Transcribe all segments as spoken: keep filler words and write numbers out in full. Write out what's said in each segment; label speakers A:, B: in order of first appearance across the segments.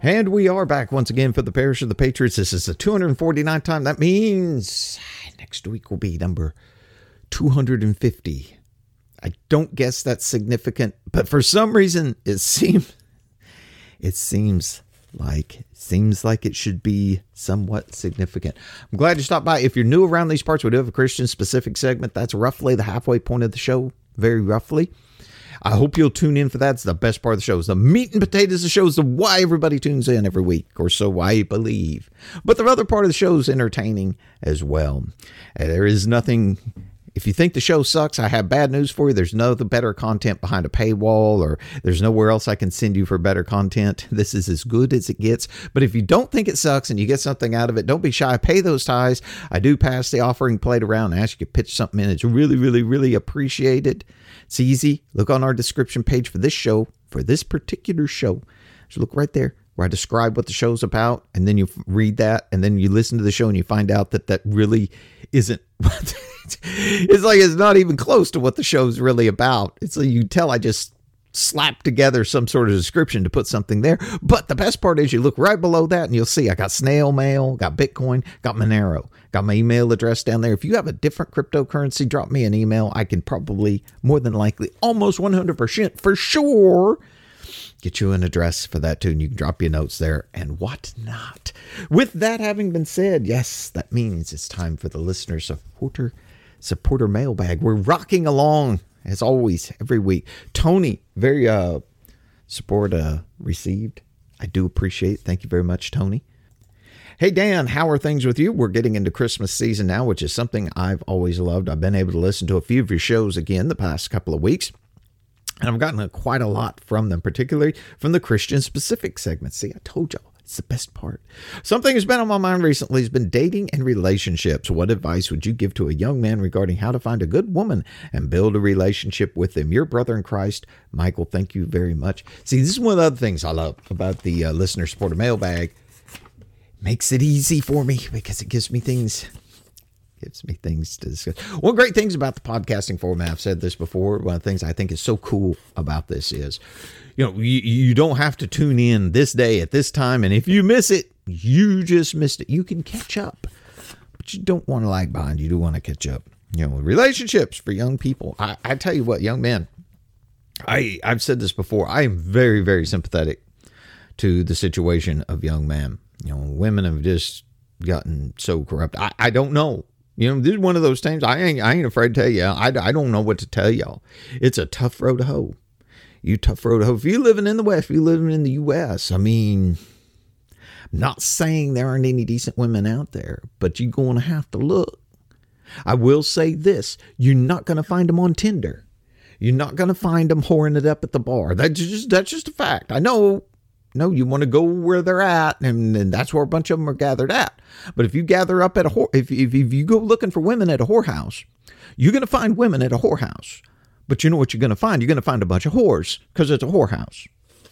A: And we are back once again for the Parish of the Patriots. This is the two hundred forty-ninth time. That means next week will be number two hundred fifty. I don't guess that's significant, but for some reason it seems it seems like seems like it should be somewhat significant. I'm glad you stopped by. If you're new around these parts, we do have a Christian specific segment. That's roughly the halfway point of the show, very roughly. I hope you'll tune in for that. It's the best part of the show. It's the meat and potatoes of the show. It's the why everybody tunes in every week, or so I believe. But the other part of the show is entertaining as well. And there is nothing... If you think the show sucks, I have bad news for you. There's no better content behind a paywall, or there's nowhere else I can send you for better content. This is as good as it gets. But if you don't think it sucks and you get something out of it, don't be shy. Pay those tithes. I do pass the offering plate around and ask you to pitch something in. It's really, really, really appreciated. It's easy. Look on our description page for this show, for this particular show. Just look right there where I describe what the show's about, and then you read that, and then you listen to the show and you find out that that really isn't what it's like. It's not even close to what the show's really about. It's like you tell I just slapped together some sort of description to put something there. But the best part is you look right below that and you'll see I got snail mail, got Bitcoin, got Monero, got my email address down there. If you have a different cryptocurrency, drop me an email. I can probably, more than likely, almost one hundred percent for sure, get you an address for that too, and you can drop your notes there and whatnot. With that having been said, yes, that means it's time for the listener supporter supporter mailbag. We're rocking along as always every week. Tony, very uh support uh received. I do appreciate it. Thank you very much, Tony. Hey Dan, how are things with you? We're getting into Christmas season now, which is something I've always loved. I've been able to listen to a few of your shows again the past couple of weeks. And I've gotten a, quite a lot from them, particularly from the Christian specific segment. See, I told y'all, it's the best part. Something has been on my mind recently has been dating and relationships. What advice would you give to a young man regarding how to find a good woman and build a relationship with them? Your brother in Christ, Michael, thank you very much. See, this is one of the other things I love about the uh, listener supporter mailbag. Makes it easy for me because it gives me things... gives me things to discuss. One of the great things about the podcasting format, I've said this before, one of the things I think is so cool about this is, you know, you, you don't have to tune in this day at this time, and if you miss it, you just missed it. You can catch up, but you don't want to lag behind. You do want to catch up. You know, relationships for young people. I, I tell you what, young men, I, I've said this before, I am very, very sympathetic to the situation of young men. You know, women have just gotten so corrupt. I, I don't know. You know, this is one of those times I ain't, I ain't afraid to tell you. I, I don't know what to tell y'all. It's a tough road to hoe. You tough road to hoe. If you're living in the West, if you're living in the U S, I mean, I'm not saying there aren't any decent women out there, but you're going to have to look. I will say this. You're not going to find them on Tinder. You're not going to find them whoring it up at the bar. That's just, that's just a fact. I know. No, you want to go where they're at, and, and that's where a bunch of them are gathered at. But if you gather up at a whore, if, if, if you go looking for women at a whorehouse, you're going to find women at a whorehouse. But you know what you're going to find? You're going to find a bunch of whores because it's a whorehouse.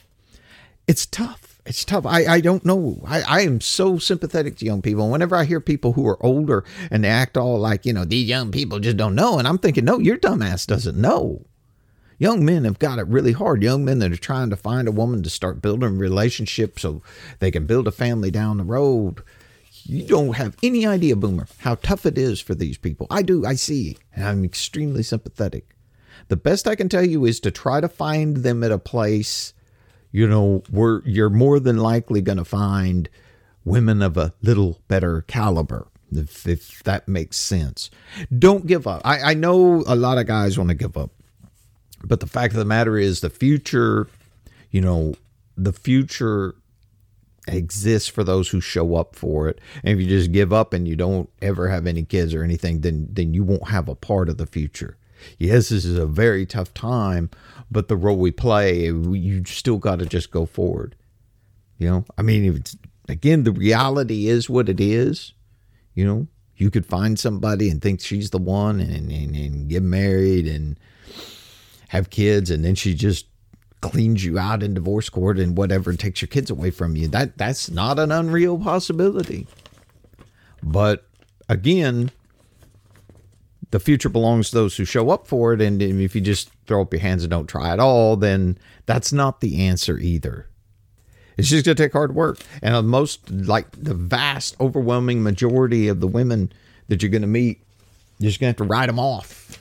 A: It's tough. It's tough. I, I don't know. I, I am so sympathetic to young people. Whenever I hear people who are older and they act all like, you know, these young people just don't know. And I'm thinking, no, your dumbass doesn't know. Young men have got it really hard. Young men that are trying to find a woman to start building relationships so they can build a family down the road. You don't have any idea, Boomer, how tough it is for these people. I do. I see. And I'm extremely sympathetic. The best I can tell you is to try to find them at a place, you know, where you're more than likely going to find women of a little better caliber. If, if that makes sense. Don't give up. I, I know a lot of guys want to give up. But the fact of the matter is the future, you know, the future exists for those who show up for it. And if you just give up and you don't ever have any kids or anything, then, then you won't have a part of the future. Yes, this is a very tough time, but the role we play, you still got to just go forward. You know, I mean, if it's, again, the reality is what it is. You know, you could find somebody and think she's the one and, and, and get married and have kids, and then she just cleans you out in divorce court and whatever, and takes your kids away from you. That that's not an unreal possibility. But again, the future belongs to those who show up for it. And if you just throw up your hands and don't try at all, then that's not the answer either. It's just going to take hard work. And the most, like the vast, overwhelming majority of the women that you're going to meet, you're just going to have to write them off.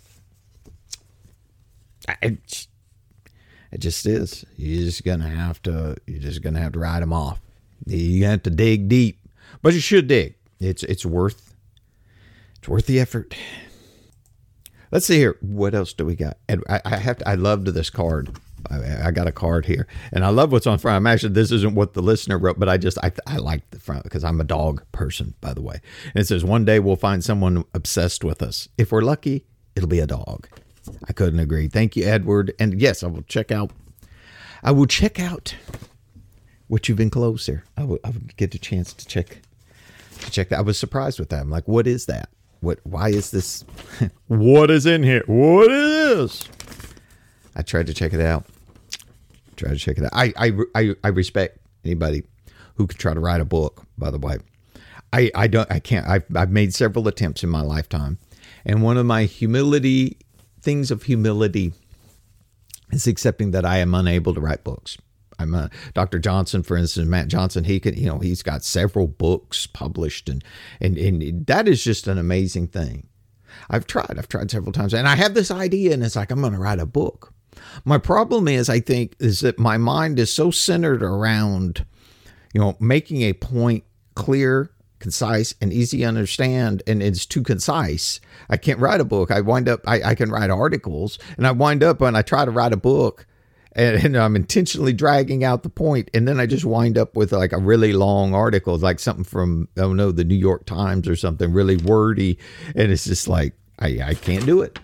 A: It, it just is. You're just going to have to, you're just going to have to write them off. You have to dig deep, but you should dig. It's, it's worth, it's worth the effort. Let's see here. What else do we got? And I, I have to, I loved this card. I, I got a card here, and I love what's on front. I'm actually, this isn't what the listener wrote, but I just, I, I like the front because I'm a dog person, by the way. And it says, one day we'll find someone obsessed with us. If we're lucky, it'll be a dog. I couldn't agree. Thank you, Edward. And yes, I will check out, I will check out what you've enclosed here. I will, I will get a chance to check, to check that. I was surprised with that. I'm like, what is that? What, why is this? What is in here? What is? I tried to check it out. Try to check it out. I, I, I, I respect anybody who could try to write a book, by the way. I, I don't, I can't, I've, I've made several attempts in my lifetime. And one of my humility, things of humility is accepting that I am unable to write books. I'm a, Doctor Johnson, for instance, Matt Johnson, he could, you know, he's got several books published, and, and, and that is just an amazing thing. I've tried, I've tried several times, and I have this idea, and it's like, I'm going to write a book. My problem is, I think, is that my mind is so centered around, you know, making a point clear, concise, and easy to understand, and it's too concise. I can't write a book. I wind up, I, I can write articles, and I wind up when I try to write a book, and, and I'm intentionally dragging out the point, and then I just wind up with like a really long article, like something from, I don't know, the New York Times or something really wordy, and it's just like, I, I can't do it.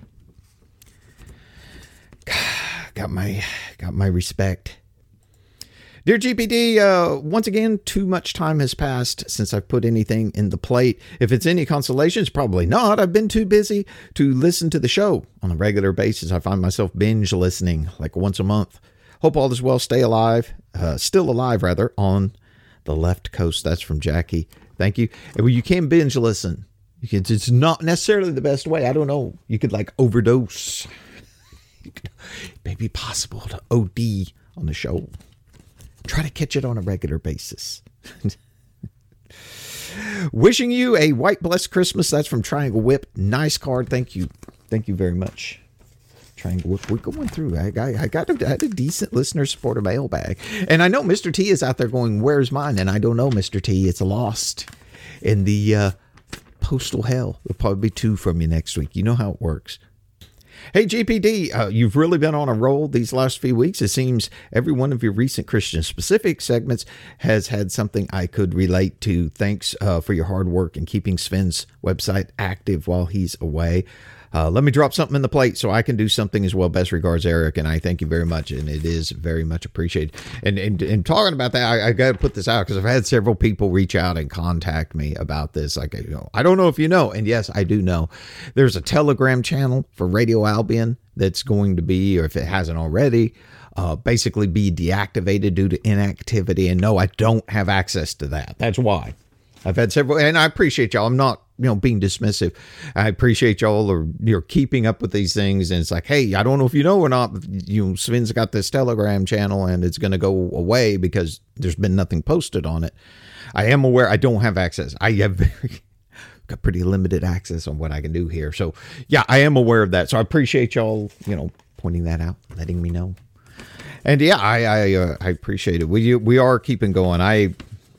A: Got my, got my respect. Dear G P D, uh, once again, too much time has passed since I've put anything in the plate. If it's any consolation, it's probably not. I've been too busy to listen to the show on a regular basis. I find myself binge listening like once a month. Hope all is well. Stay alive, uh, still alive rather, on the left coast. That's from Jackie. Thank you. And you can binge listen. You can, it's not necessarily the best way. I don't know. You could like overdose. It may be possible to O D on the show. Try to catch it on a regular basis. Wishing you a white blessed Christmas. That's from Triangle Whip. Nice card. Thank you. Thank you very much. Triangle Whip. We're going through. I, I, I got a, I had a decent listener supporter mailbag. And I know Mister T is out there going, where's mine? And I don't know, Mister T. It's lost in the uh, postal hell. There'll probably be two from you next week. You know how it works. Hey, G P D, uh, you've really been on a roll these last few weeks. It seems every one of your recent Christian-specific segments has had something I could relate to. Thanks uh, for your hard work in keeping Sven's website active while he's away. Uh, let me drop something in the plate so I can do something as well. Best regards, Eric, and I thank you very much, and it is very much appreciated. And and, and talking about that, I, I got to put this out because I've had several people reach out and contact me about this. Like, you know, I don't know if you know, and yes, I do know. There's a Telegram channel for Radio Albion that's going to be, or if it hasn't already, uh, basically be deactivated due to inactivity. And no, I don't have access to that. That's why. I've had several, and I appreciate y'all. I'm not, you know, being dismissive. I appreciate y'all are you're keeping up with these things, and it's like, hey, I don't know if you know or not, but, you know, Sven's got this Telegram channel, and it's going to go away because there's been nothing posted on it. I am aware I don't have access. I have very, got pretty limited access on what I can do here. So yeah, I am aware of that. So I appreciate y'all, you know, pointing that out, letting me know. And yeah, I I, uh, I appreciate it. We we are keeping going. I.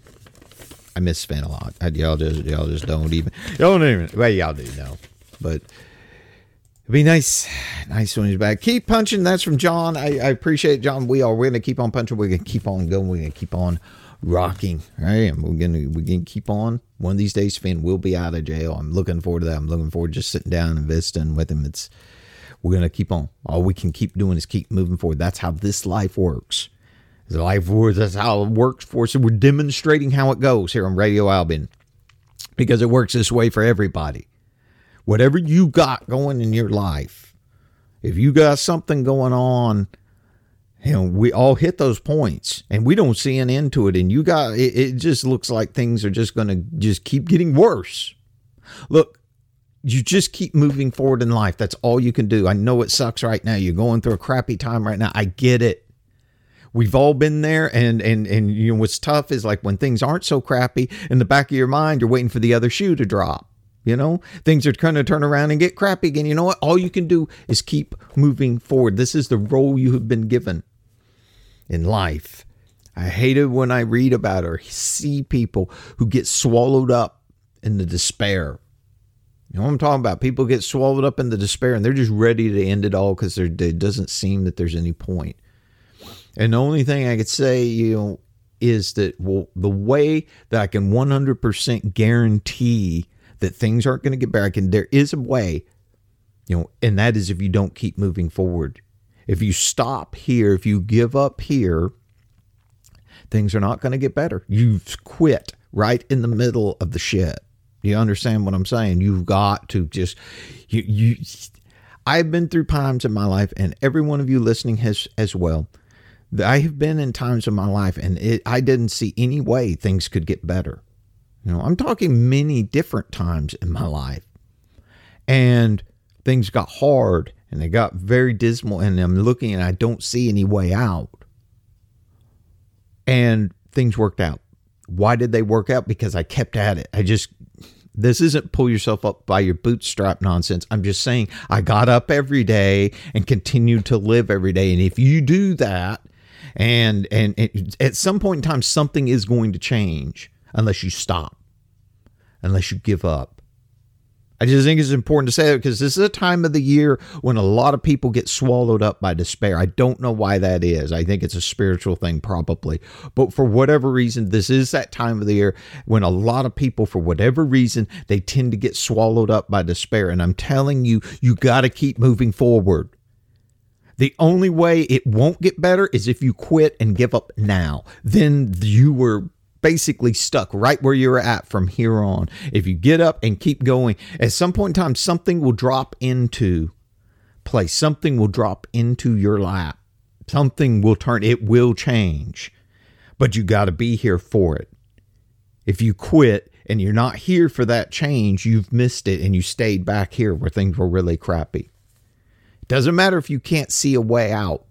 A: I miss Sven a lot. I, y'all just y'all just don't even y'all don't even well y'all do know, but it'd be nice, nice when he's back. Keep punching. That's from John. I, I appreciate it, John. We are. We're gonna keep on punching. We're gonna keep on going. We're gonna keep on rocking. Right? And we're gonna we're gonna keep on. One of these days, Sven will be out of jail. I'm looking forward to that. I'm looking forward to just sitting down and visiting with him. It's we're gonna keep on. All we can keep doing is keep moving forward. That's how this life works. The life works. That's how it works for us. And we're demonstrating how it goes here on Radio Albion because it works this way for everybody. Whatever you got going in your life, if you got something going on, you know, we all hit those points and we don't see an end to it. And you got, it, it just looks like things are just going to just keep getting worse. Look, you just keep moving forward in life. That's all you can do. I know it sucks right now. You're going through a crappy time right now. I get it. We've all been there, and and and you know what's tough is like when things aren't so crappy, in the back of your mind, you're waiting for the other shoe to drop. You know, things are going to turn around and get crappy again. You know what? All you can do is keep moving forward. This is the role you have been given in life. I hate it when I read about or see people who get swallowed up in the despair. You know what I'm talking about? People get swallowed up in the despair and they're just ready to end it all because it doesn't seem that there's any point. And the only thing I could say, you know, is that, well, the way that I can one hundred percent guarantee that things aren't going to get better, I can, there is a way, you know, and that is if you don't keep moving forward. If you stop here, if you give up here, things are not going to get better. You've quit right in the middle of the shit. You understand what I'm saying? You've got to just, you, you, I've been through times in my life, and every one of you listening has as well. I have been in times in my life and it, I didn't see any way things could get better. You know, I'm talking many different times in my life, and things got hard and they got very dismal, and I'm looking and I don't see any way out, and things worked out. Why did they work out? Because I kept at it. I just, this isn't pull yourself up by your bootstrap nonsense. I'm just saying I got up every day and continued to live every day. And if you do that, And, and and at some point in time, something is going to change unless you stop, unless you give up. I just think it's important to say that because this is a time of the year when a lot of people get swallowed up by despair. I don't know why that is. I think it's a spiritual thing probably. But for whatever reason, this is that time of the year when a lot of people, for whatever reason, they tend to get swallowed up by despair. And I'm telling you, you got to keep moving forward. The only way it won't get better is if you quit and give up now. Then you were basically stuck right where you're at from here on. If you get up and keep going, at some point in time, something will drop into place. Something will drop into your lap. Something will turn. It will change. But you got to be here for it. If you quit and you're not here for that change, you've missed it and you stayed back here where things were really crappy. Doesn't matter if you can't see a way out.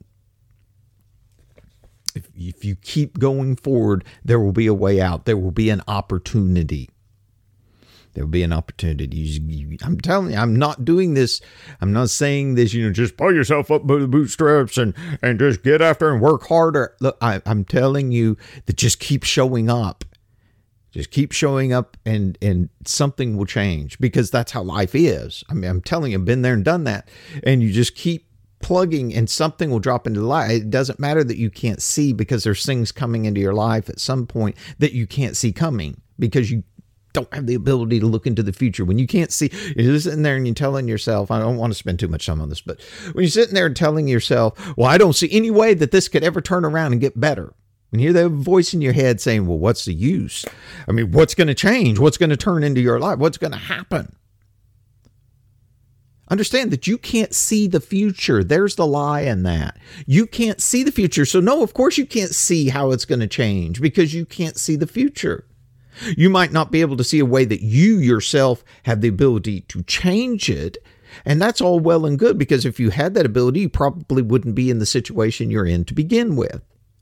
A: If, if you keep going forward, there will be a way out. There will be an opportunity. There will be an opportunity. You, you, I'm telling you, I'm not doing this. I'm not saying this, you know, just pull yourself up by the bootstraps and, and just get after and work harder. Look, I, I'm telling you that just keep showing up. Just keep showing up and, and something will change because that's how life is. I mean, I'm telling you, I've been there and done that. And you just keep plugging and something will drop into the light. It doesn't matter that you can't see because there's things coming into your life at some point that you can't see coming because you don't have the ability to look into the future. When you can't see, you're sitting there and you're telling yourself, I don't want to spend too much time on this, but when you're sitting there and telling yourself, well, I don't see any way that this could ever turn around and get better. When you hear that voice in your head saying, well, what's the use? I mean, what's going to change? What's going to turn into your life? What's going to happen? Understand that you can't see the future. There's the lie in that. You can't see the future. So no, of course you can't see how it's going to change because you can't see the future. You might not be able to see a way that you yourself have the ability to change it. And that's all well and good because if you had that ability, you probably wouldn't be in the situation you're in to begin with.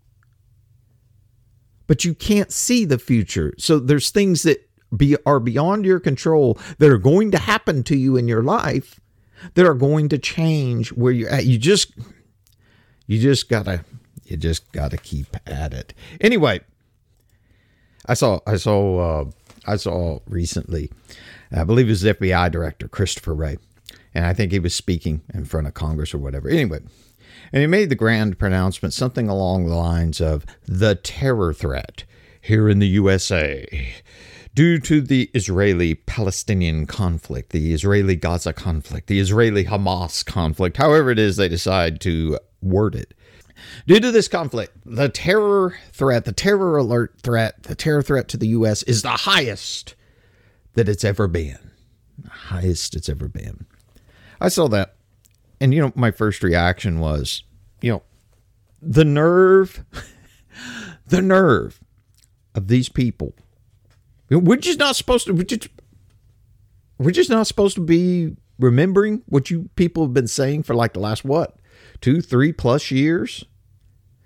A: But you can't see the future. So there's things that be, are beyond your control that are going to happen to you in your life that are going to change where you're at. You just, you just gotta, you just gotta keep at it. Anyway, I saw, I saw, uh, I saw recently, I believe it was the F B I director, Christopher Wray, and I think he was speaking in front of Congress or whatever. Anyway. And he made the grand pronouncement, something along the lines of the terror threat here in the U S A due to the Israeli-Palestinian conflict, the Israeli-Gaza conflict, the Israeli-Hamas conflict, however it is they decide to word it. Due to this conflict, the terror threat, the terror alert threat, the terror threat to the U S is the highest that it's ever been. The highest it's ever been. I saw that. And, you know, my first reaction was, you know, the nerve, the nerve of these people. We're just not supposed to, we're just, we're just not supposed to be remembering what you people have been saying for like the last, what, two, three plus years?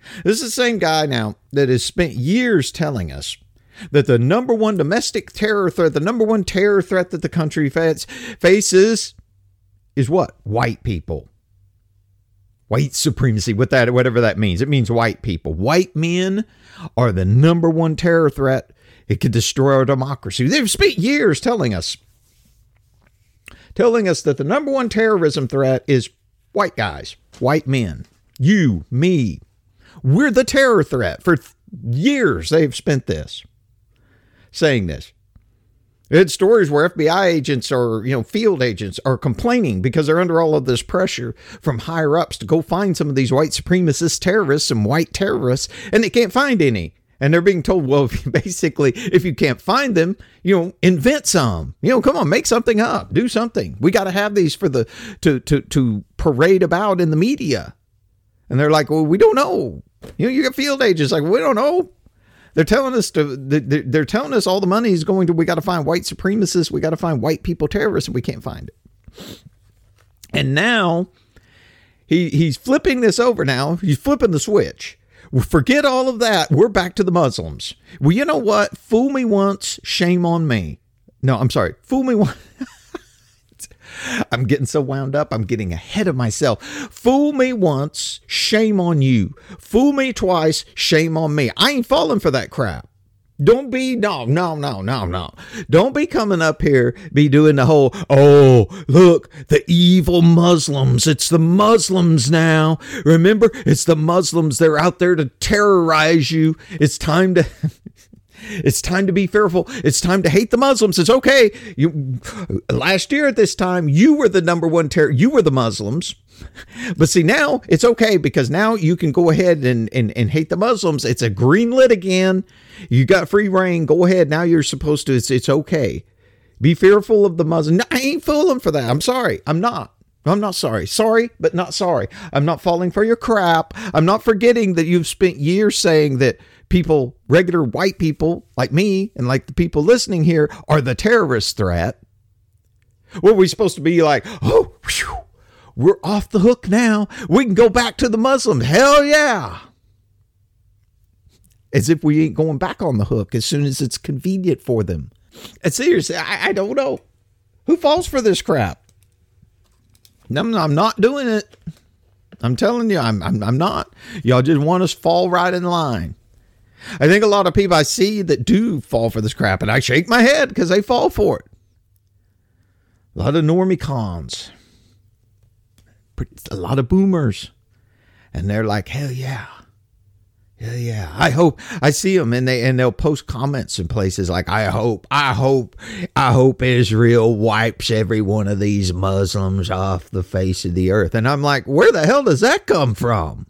A: This is the same guy now that has spent years telling us that the number one domestic terror threat, the number one terror threat that the country faces is what? White people. White supremacy, what that, whatever that means. It means white people. White men are the number one terror threat. It could destroy our democracy. They've spent years telling us, telling us that the number one terrorism threat is white guys, white men, you, me. We're the terror threat. For years, they've spent this, saying this. It's stories where F B I agents or, you know, field agents are complaining because they're under all of this pressure from higher ups to go find some of these white supremacist terrorists and white terrorists, and they can't find any. And they're being told, well, basically, if you can't find them, you know, invent some. You know, come on, make something up. Do something. We got to have these for the to to to parade about in the media. And they're like, well, we don't know. You know, you got field agents like, we don't know. They're telling us to, they're telling us all the money is going to, we got to find white supremacists. We got to find white people terrorists, and we can't find it. And now he he's flipping this over now. He's flipping the switch. Forget all of that. We're back to the Muslims. Well, you know what? Fool me once, shame on me. No, I'm sorry. Fool me once. I'm getting so wound up. I'm getting ahead of myself. Fool me once, shame on you. Fool me twice, shame on me. I ain't falling for that crap. Don't be, no, no, no, no, no. Don't be coming up here, be doing the whole, oh, look, the evil Muslims. It's the Muslims now. Remember, it's the Muslims. They're out there to terrorize you. It's time to... It's time to be fearful. It's time to hate the Muslims. It's okay. You last year at this time, you were the number one terror. You were the Muslims. But see, now it's okay because now you can go ahead and, and, and hate the Muslims. It's a green lit again. You got free reign. Go ahead. Now you're supposed to. It's, it's okay. Be fearful of the Muslims. No, I ain't fooling for that. I'm sorry. I'm not. I'm not sorry. Sorry, but not sorry. I'm not falling for your crap. I'm not forgetting that you've spent years saying that people, regular white people like me and like the people listening here, are the terrorist threat. What are we supposed to be like? Oh, whew, we're off the hook now. We can go back to the Muslims. Hell yeah. As if we ain't going back on the hook as soon as it's convenient for them. And seriously, I, I don't know. Who falls for this crap? I'm, I'm not doing it. I'm telling you, I'm, I'm, I'm not. Y'all just want us to fall right in line. I think a lot of people I see that do fall for this crap, and I shake my head because they fall for it. A lot of normie cons. A lot of boomers. And they're like, hell yeah. Yeah, yeah. I hope I see them and they and they'll post comments in places like, I hope, I hope, I hope Israel wipes every one of these Muslims off the face of the earth. And I'm like, where the hell does that come from?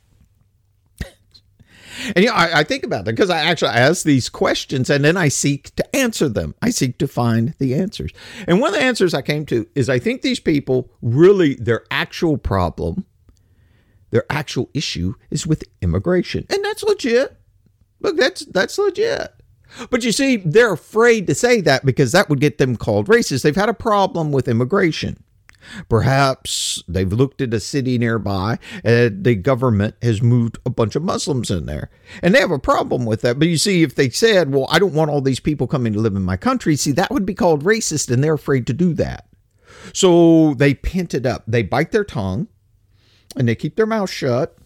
A: And you know, I, I think about that because I actually ask these questions and then I seek to answer them. I seek to find the answers. And one of the answers I came to is I think these people really, their actual problem, their actual issue is with immigration. And that's legit. Look, that's that's legit. But you see, they're afraid to say that because that would get them called racist. They've had a problem with immigration. Perhaps they've looked at a city nearby and the government has moved a bunch of Muslims in there. And they have a problem with that. But you see, if they said, well, I don't want all these people coming to live in my country, see, that would be called racist and they're afraid to do that. So they pent it up. They bite their tongue. And they keep their mouth shut.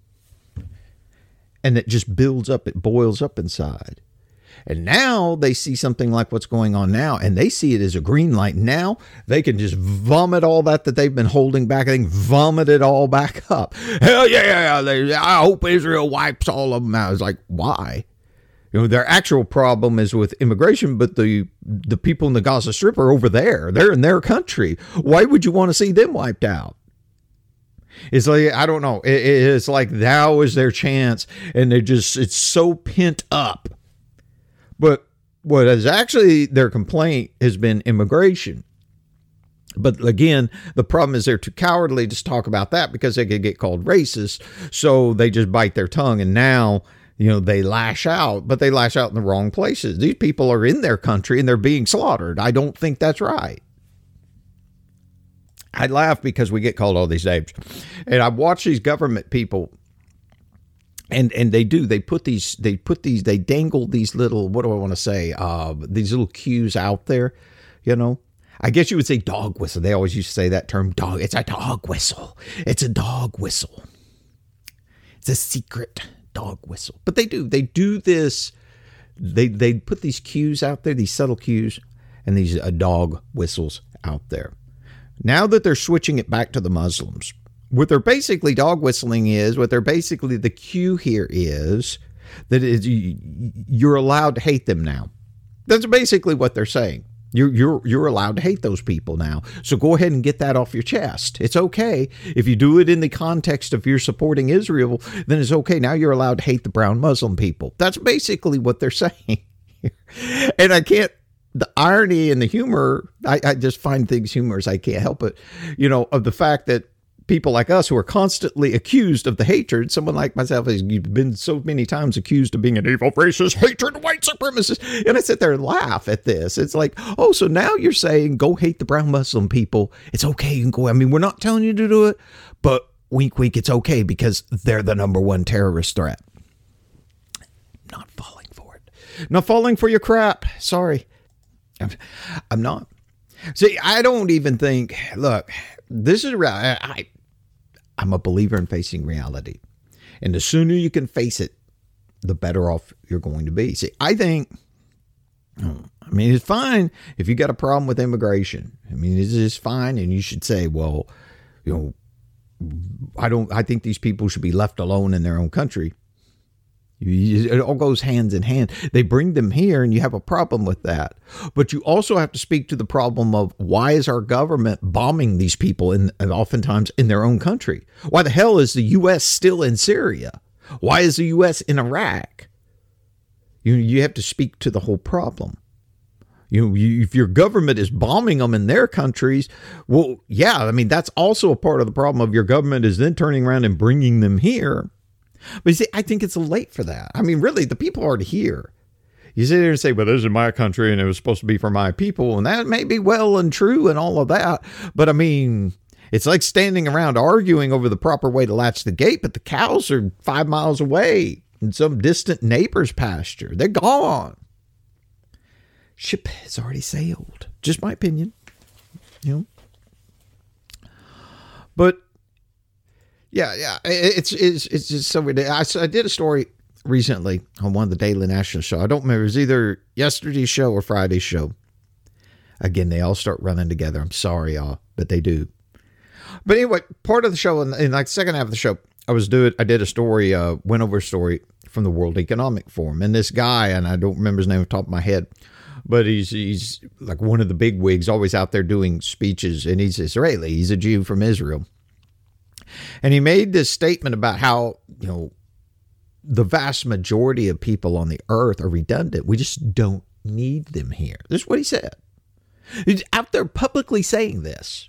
A: And it just builds up. It boils up inside. And now they see something like what's going on now. And they see it as a green light. Now they can just vomit all that that they've been holding back. They can vomit it all back up. Hell yeah. They, I hope Israel wipes all of them out. It's like, why? You know, their actual problem is with immigration. But the, the people in the Gaza Strip are over there. They're in their country. Why would you want to see them wiped out? It's like, I don't know. It, it's like now is their chance. And they're just, it's so pent up. But what is actually their complaint has been immigration. But again, the problem is they're too cowardly to talk about that because they could get called racist. So they just bite their tongue. And now, you know, they lash out, but they lash out in the wrong places. These people are in their country and they're being slaughtered. I don't think that's right. I laugh because we get called all these names. And I watch these government people And and they do. They put these. They put these. They dangle these little. What do I want to say? Uh, these little cues out there. You know. I guess you would say dog whistle. They always used to say that term. Dog. It's a dog whistle. It's a dog whistle. It's a secret dog whistle. But they do. They do this. They they put these cues out there. These subtle cues, and these uh, dog whistles out there. Now that they're switching it back to the Muslims. What they're basically dog whistling is, what they're basically, the cue here is that is, you're allowed to hate them now. That's basically what they're saying. You're, you're, you're allowed to hate those people now. So go ahead and get that off your chest. It's okay. If you do it in the context of you're supporting Israel, then it's okay. Now you're allowed to hate the brown Muslim people. That's basically what they're saying. And I can't, the irony and the humor, I, I just find things humorous. I can't help it, you know, of the fact that people like us who are constantly accused of the hatred, someone like myself, has been so many times accused of being an evil, racist, hatred, white supremacist. And I sit there and laugh at this. It's like, oh, so now you're saying go hate the brown Muslim people. It's okay. You can go. I mean, we're not telling you to do it, but wink, wink, it's okay because they're the number one terrorist threat. Not falling for it. Not falling for your crap. Sorry. I'm, I'm not. See, I don't even think, look, this is, I, I I'm a believer in facing reality. And the sooner you can face it, the better off you're going to be. See, I think, I mean, it's fine if you got a problem with immigration. I mean, it's just fine. And you should say, well, you know, I don't, I think these people should be left alone in their own country. You, it all goes hands in hand. They bring them here and you have a problem with that. But you also have to speak to the problem of why is our government bombing these people in, and oftentimes in their own country? Why the hell is the U S still in Syria? Why is the U S in Iraq? You, you have to speak to the whole problem. You, you, if your government is bombing them in their countries, well, yeah, I mean, that's also a part of the problem of your government is then turning around and bringing them here. But you see, I think it's late for that. I mean, really, the people aren't here. You sit there and say, well, this is my country and it was supposed to be for my people. And that may be well and true and all of that. But I mean, it's like standing around arguing over the proper way to latch the gate. But the cows are five miles away in some distant neighbor's pasture. They're gone. Ship has already sailed. Just my opinion. You know? But Yeah, yeah, it's it's it's just so weird. I, I did a story recently on one of the Daily National show. I don't remember. It was either yesterday's show or Friday's show. Again, they all start running together. I'm sorry, y'all, but they do. But anyway, part of the show, in, in like the second half of the show, I was doing, I did a story, uh, went over a story from the World Economic Forum. And this guy, and I don't remember his name off the top of my head, but he's he's like one of the big wigs, always out there doing speeches, and he's Israeli. He's a Jew from Israel. And he made this statement about how, you know, the vast majority of people on the earth are redundant. We just don't need them here. This is what he said. He's out there publicly saying this.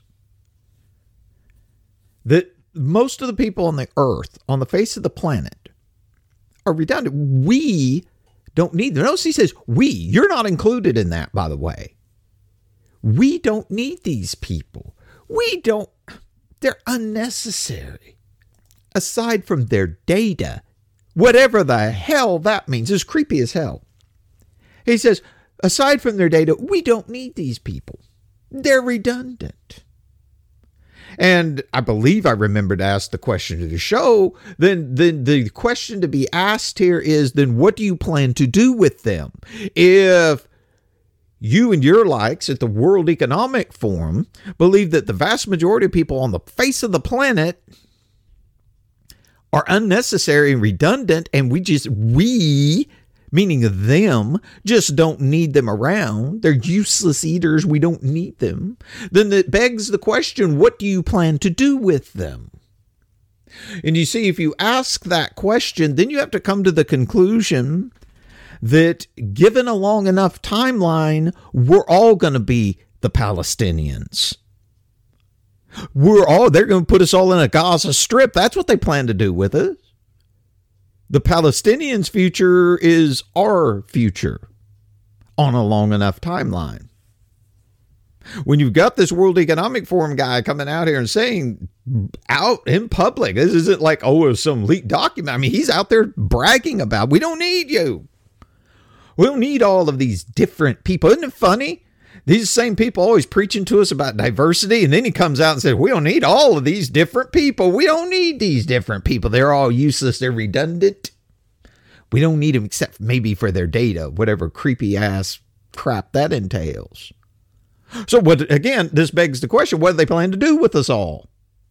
A: That most of the people on the earth, on the face of the planet, are redundant. We don't need them. Notice he says we. You're not included in that, by the way. We don't need these people. We don't. They're unnecessary. Aside from their data, whatever the hell that means, is creepy as hell. He says, aside from their data, we don't need these people. They're redundant. And I believe I remember to ask the question to the show. Then, then the question to be asked here is, then what do you plan to do with them? If you and your likes at the World Economic Forum believe that the vast majority of people on the face of the planet are unnecessary and redundant, and we just, we, meaning them, just don't need them around. They're useless eaters. We don't need them. Then it begs the question, what do you plan to do with them? And you see, if you ask that question, then you have to come to the conclusion that given a long enough timeline, we're all going to be the Palestinians. We're all, they're going to put us all in a Gaza Strip. That's what they plan to do with us. The Palestinians' future is our future on a long enough timeline. When you've got this World Economic Forum guy coming out here and saying out in public, this isn't like, oh, it's some leaked document. I mean, he's out there bragging about, we don't need you. We don't need all of these different people. Isn't it funny? These same people always preaching to us about diversity. And then he comes out and says, we don't need all of these different people. We don't need these different people. They're all useless. They're redundant. We don't need them except maybe for their data, whatever creepy ass crap that entails. So what, again, this begs the question, what do they plan to do with us all?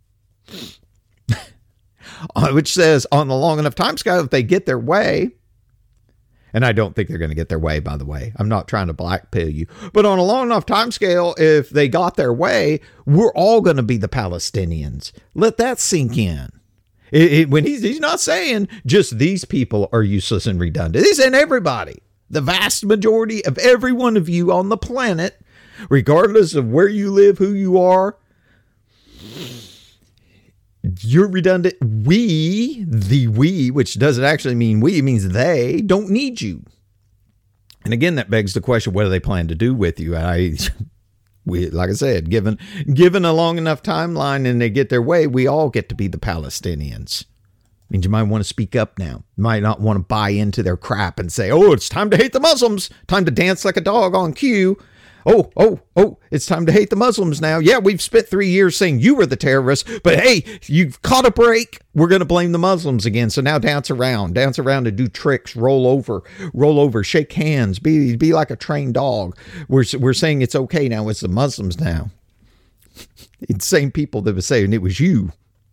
A: Which says on the long enough time scale, if they get their way, and I don't think they're going to get their way, by the way. I'm not trying to blackpill you. But on a long enough time scale, if they got their way, we're all going to be the Palestinians. Let that sink in. It, it, when he's, he's not saying just these people are useless and redundant. He's saying everybody. The vast majority of every one of you on the planet, regardless of where you live, who you are, you're redundant. We, the we, which doesn't actually mean we, it means they, don't need you. And again, that begs the question, what do they plan to do with you? I, we, like I said, given, given a long enough timeline and they get their way, we all get to be the Palestinians. Means you might want to speak up now. You might not want to buy into their crap and say, oh, it's time to hate the Muslims. Time to dance like a dog on cue. Oh, oh, oh, it's time to hate the Muslims now. Yeah, we've spent three years saying you were the terrorists, but hey, you've caught a break. We're going to blame the Muslims again. So now dance around, dance around and do tricks, roll over, roll over, shake hands, be be like a trained dog. We're, we're saying it's okay now. It's the Muslims now. It's the same people that were saying it was you.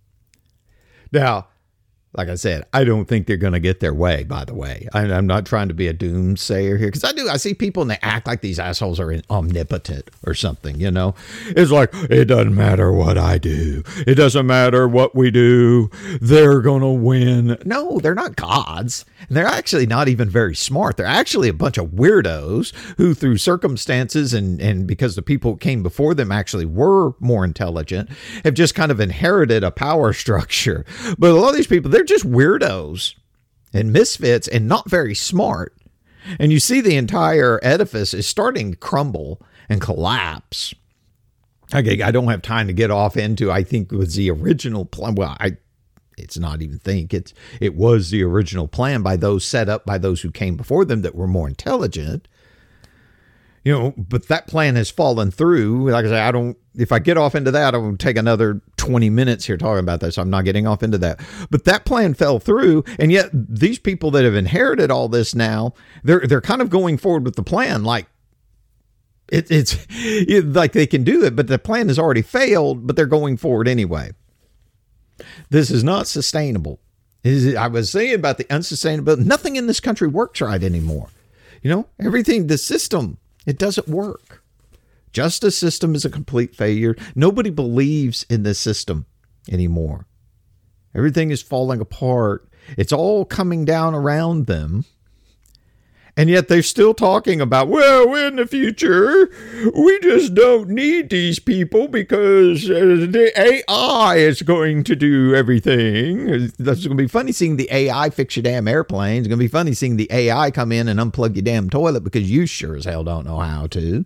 A: Now, like I said, I don't think they're going to get their way, by the way. I, I'm not trying to be a doomsayer here, because I do. I see people and they act like these assholes are omnipotent or something, you know. It's like, it doesn't matter what I do. It doesn't matter what we do. They're going to win. No, they're not gods. And they're actually not even very smart. They're actually a bunch of weirdos who, through circumstances and, and because the people who came before them actually were more intelligent, have just kind of inherited a power structure. But a lot of these people, they're just weirdos and misfits and not very smart. And you see the entire edifice is starting to crumble and collapse. Okay, I don't have time to get off into, I think it was the original plan. Well, I, it's not even think it's, it was the original plan by those set up by those who came before them that were more intelligent. You know, but that plan has fallen through. Like I say, I don't, if I get off into that, I will take another twenty minutes here talking about that. So I'm not getting off into that. But that plan fell through. And yet these people that have inherited all this now, they're, they're kind of going forward with the plan. Like it, it's it, like they can do it, but the plan has already failed, but they're going forward anyway. This is not sustainable. Is, I was saying about the unsustainability. Nothing in this country works right anymore. You know, everything, the system, it doesn't work. Justice system is a complete failure. Nobody believes in this system anymore. Everything is falling apart. It's all coming down around them. And yet they're still talking about, well, in the future, we just don't need these people because uh, the A I is going to do everything. That's going to be funny seeing the A I fix your damn airplanes. It's going to be funny seeing the A I come in and unplug your damn toilet because you sure as hell don't know how to.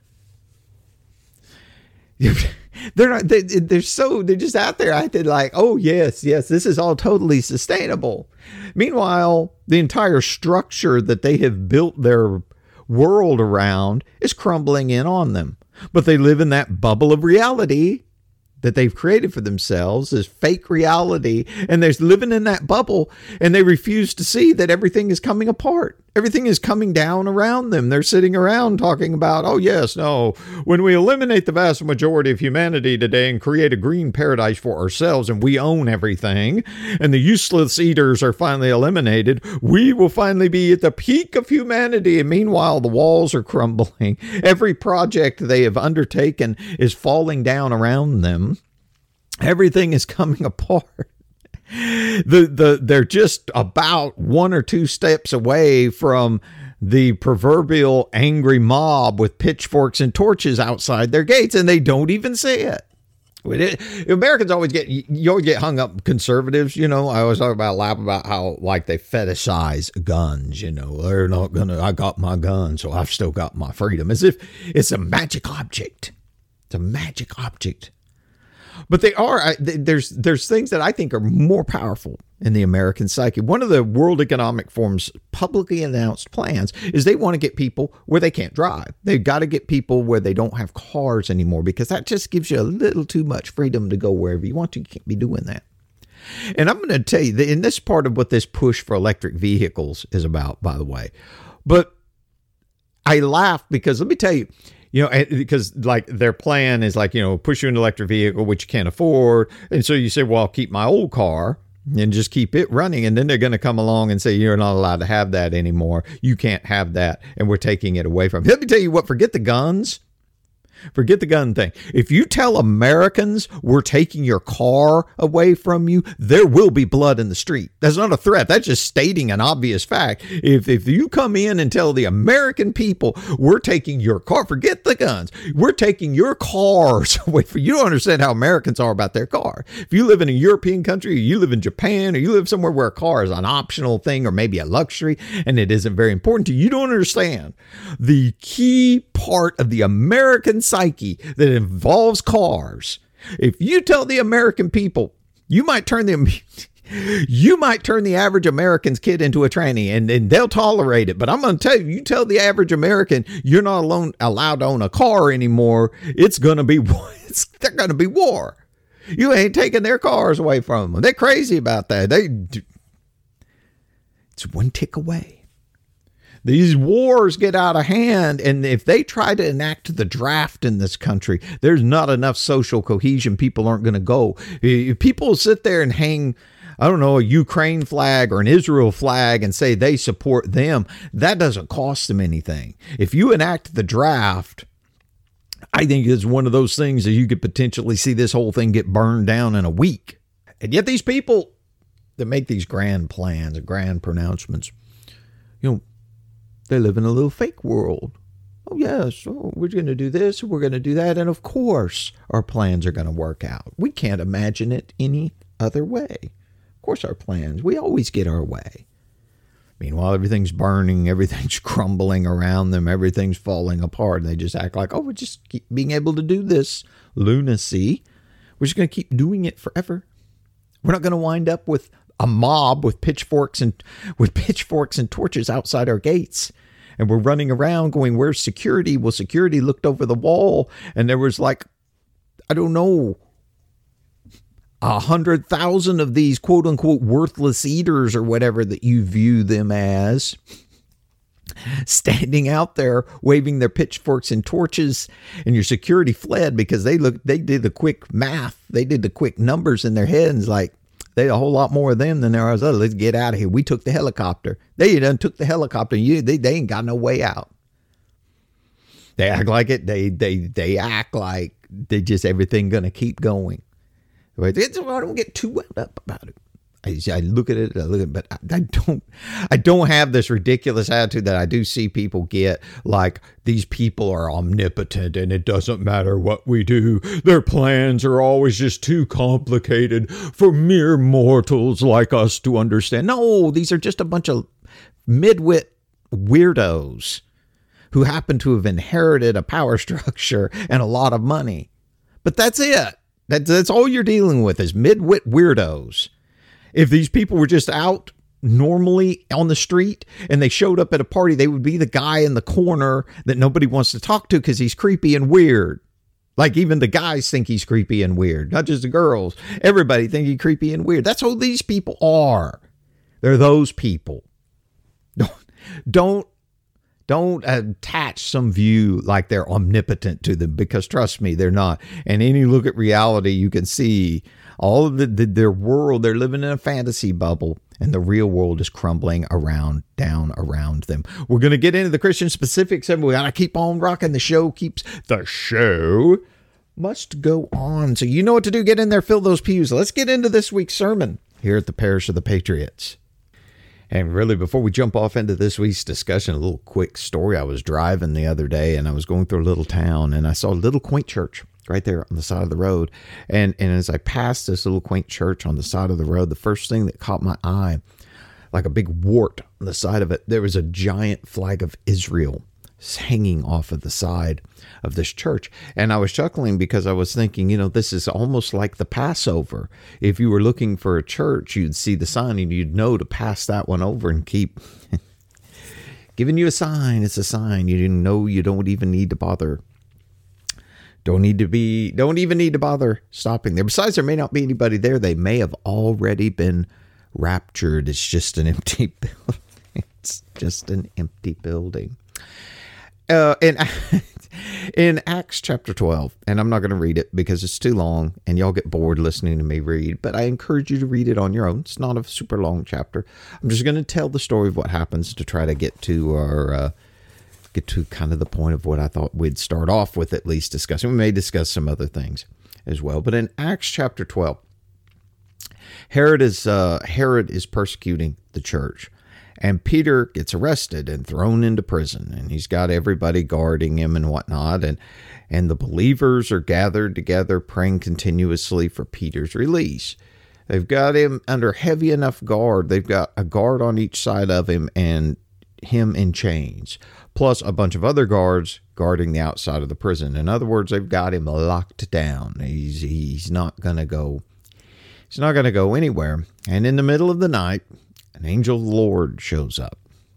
A: They're not, they, they're so, they're just out there acting like, oh, yes, yes, this is all totally sustainable. Meanwhile, the entire structure that they have built their world around is crumbling in on them. But they live in that bubble of reality that they've created for themselves, this fake reality, and they're living in that bubble, and they refuse to see that everything is coming apart. Everything is coming down around them. They're sitting around talking about, oh, yes, no, when we eliminate the vast majority of humanity today and create a green paradise for ourselves and we own everything and the useless eaters are finally eliminated, we will finally be at the peak of humanity. And meanwhile, the walls are crumbling. Every project they have undertaken is falling down around them. Everything is coming apart. The the they're just about one or two steps away from the proverbial angry mob with pitchforks and torches outside their gates, and they don't even see it. It, Americans always get, you always get hung up, conservatives, you know, I always talk about, laugh about how like they fetishize guns, you know, they're not gonna, I got my gun, so I've still got my freedom, as if it's a magic object. It's a magic object. But they are, I, there's there's things that I think are more powerful in the American psyche. One of the World Economic Forum's publicly announced plans is they want to get people where they can't drive. They've got to get people where they don't have cars anymore, because that just gives you a little too much freedom to go wherever you want to. You can't be doing that. And I'm going to tell you that in this part of what this push for electric vehicles is about, by the way. But I laugh because let me tell you, you know, because like their plan is like, you know, push you an electric vehicle, which you can't afford. And so you say, well, I'll keep my old car and just keep it running. And then they're going to come along and say, you're not allowed to have that anymore. You can't have that. And we're taking it away from you. Let me tell you what, forget the guns. Forget the gun thing. If you tell Americans we're taking your car away from you, there will be blood in the street. That's not a threat. That's just stating an obvious fact. If if you come in and tell the American people we're taking your car, forget the guns. We're taking your cars away from you. You don't understand how Americans are about their car. If you live in a European country, or you live in Japan, or you live somewhere where a car is an optional thing or maybe a luxury and it isn't very important to you, you don't understand the key part of the American psyche that involves cars. If you tell the American people, you might turn them, you might turn the average American's kid into a tranny, and, and they'll tolerate it. But I'm going to tell you, you tell the average American you're not alone, allowed to own a car anymore, it's going to be, it's, they're going to be war. You ain't taking their cars away from them. They're crazy about that. They, it's one tick away. These wars get out of hand, and if they try to enact the draft in this country, there's not enough social cohesion. People aren't going to go. If people sit there and hang, I don't know, a Ukraine flag or an Israel flag and say they support them, that doesn't cost them anything. If you enact the draft, I think it's one of those things that you could potentially see this whole thing get burned down in a week. And yet these people that make these grand plans and grand pronouncements, you know, they live in a little fake world. Oh, yes, oh, we're going to do this, we're going to do that, and of course our plans are going to work out. We can't imagine it any other way. Of course our plans, we always get our way. Meanwhile, everything's burning, everything's crumbling around them, everything's falling apart, and they just act like, oh, we're just keep being able to do this lunacy. We're just going to keep doing it forever. We're not going to wind up with a mob with pitchforks and with pitchforks and torches outside our gates. And we're running around going, where's security? Well, security looked over the wall and there was like, I don't know, a hundred thousand of these quote unquote worthless eaters or whatever that you view them as, standing out there waving their pitchforks and torches, and your security fled because they looked, they did the quick math. They did the quick numbers in their heads like, they a whole lot more of them than there was others. Let's get out of here. We took the helicopter. They done took the helicopter. You, they, they ain't got no way out. They act like it. They they they act like they just everything gonna keep going. It's, I don't get too wound up about it. I, I look at it, I look at it, but I, I don't, I don't have this ridiculous attitude that I do see people get, like these people are omnipotent and it doesn't matter what we do. Their plans are always just too complicated for mere mortals like us to understand. No, these are just a bunch of midwit weirdos who happen to have inherited a power structure and a lot of money. But that's it. That's, that's all you're dealing with is midwit weirdos. If these people were just out normally on the street and they showed up at a party, they would be the guy in the corner that nobody wants to talk to because he's creepy and weird. Like even the guys think he's creepy and weird, not just the girls. Everybody think he's creepy and weird. That's who these people are. They're those people. Don't, don't, don't attach some view like they're omnipotent to them, because trust me, they're not. And any look at reality, you can see all of the, the, their world, they're living in a fantasy bubble, and the real world is crumbling around, down around them. We're going to get into the Christian specifics, and we got to keep on rocking. The show keeps, the show must go on. So you know what to do. Get in there, fill those pews. Let's get into this week's sermon here at the Parish of the Patriots. And really, before we jump off into this week's discussion, a little quick story. I was driving the other day, and I was going through a little town, and I saw a little quaint church right there on the side of the road. And and as I passed this little quaint church on the side of the road, the first thing that caught my eye, like a big wart on the side of it, there was a giant flag of Israel hanging off of the side of this church. And I was chuckling because I was thinking, you know, this is almost like the Passover. If you were looking for a church, you'd see the sign and you'd know to pass that one over and keep giving you a sign. It's a sign. You didn't know you don't even need to bother. Don't need to be, don't even need to bother stopping there. Besides, there may not be anybody there. They may have already been raptured. It's just an empty building. It's just an empty building. Uh, in, in Acts chapter twelve, and I'm not going to read it because it's too long and y'all get bored listening to me read, but I encourage you to read it on your own. It's not a super long chapter. I'm just going to tell the story of what happens to try to get to our, uh, get to kind of the point of what I thought we'd start off with, at least discussing. We may discuss some other things as well, but in Acts chapter twelve, Herod is, uh, Herod is persecuting the church. And Peter gets arrested and thrown into prison, and he's got everybody guarding him and whatnot. And, and the believers are gathered together, praying continuously for Peter's release. They've got him under heavy enough guard. They've got a guard on each side of him and him in chains, plus a bunch of other guards guarding the outside of the prison. In other words, they've got him locked down. He's, he's not going to go, he's not going to go anywhere. And in the middle of the night, an angel of the Lord shows up.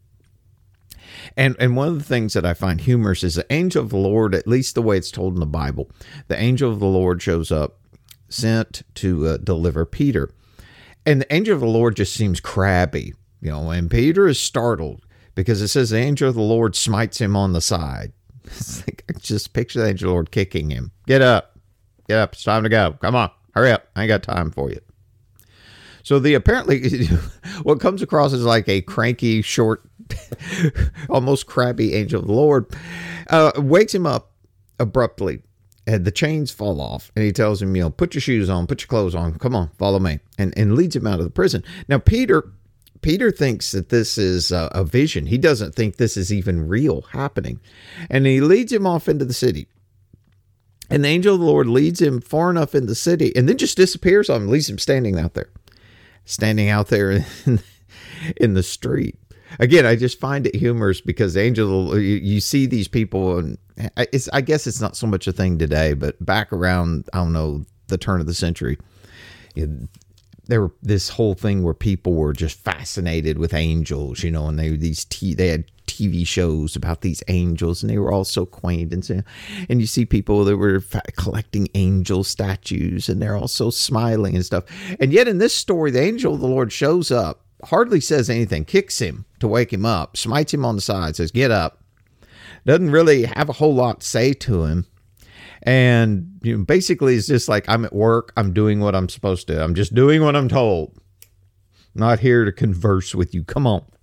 A: And and one of the things that I find humorous is the angel of the Lord, at least the way it's told in the Bible, the angel of the Lord shows up, sent to uh, deliver Peter. And the angel of the Lord just seems crabby, you know, and Peter is startled because it says the angel of the Lord smites him on the side. It's like, I just picture the angel of the Lord kicking him. Get up, get up, it's time to go. Come on, hurry up, I ain't got time for you. So the apparently, what comes across as like a cranky, short, almost crabby angel of the Lord, uh, wakes him up abruptly, and the chains fall off, and he tells him, you know, put your shoes on, put your clothes on, come on, follow me, and, and leads him out of the prison. Now, Peter, Peter thinks that this is a, a vision. He doesn't think this is even real happening, and he leads him off into the city. And the angel of the Lord leads him far enough in the city, and then just disappears on him, leaves him standing out there. Standing out there in, in the street. Again, I just find it humorous because the angel, you, you see these people, and it's, I guess it's not so much a thing today, but back around, I don't know, the turn of the century, it, there were this whole thing where people were just fascinated with angels, you know, and they these t- they had T V shows about these angels, and they were all so quaint, and so, and you see people that were fa- collecting angel statues, and they're all so smiling and stuff. And yet in this story, the angel of the Lord shows up, hardly says anything, kicks him to wake him up, smites him on the side, says, get up. Doesn't really have a whole lot to say to him. And you know, basically it's just like, I'm at work, I'm doing what I'm supposed to. I'm just doing what I'm told. I'm not here to converse with you. Come on.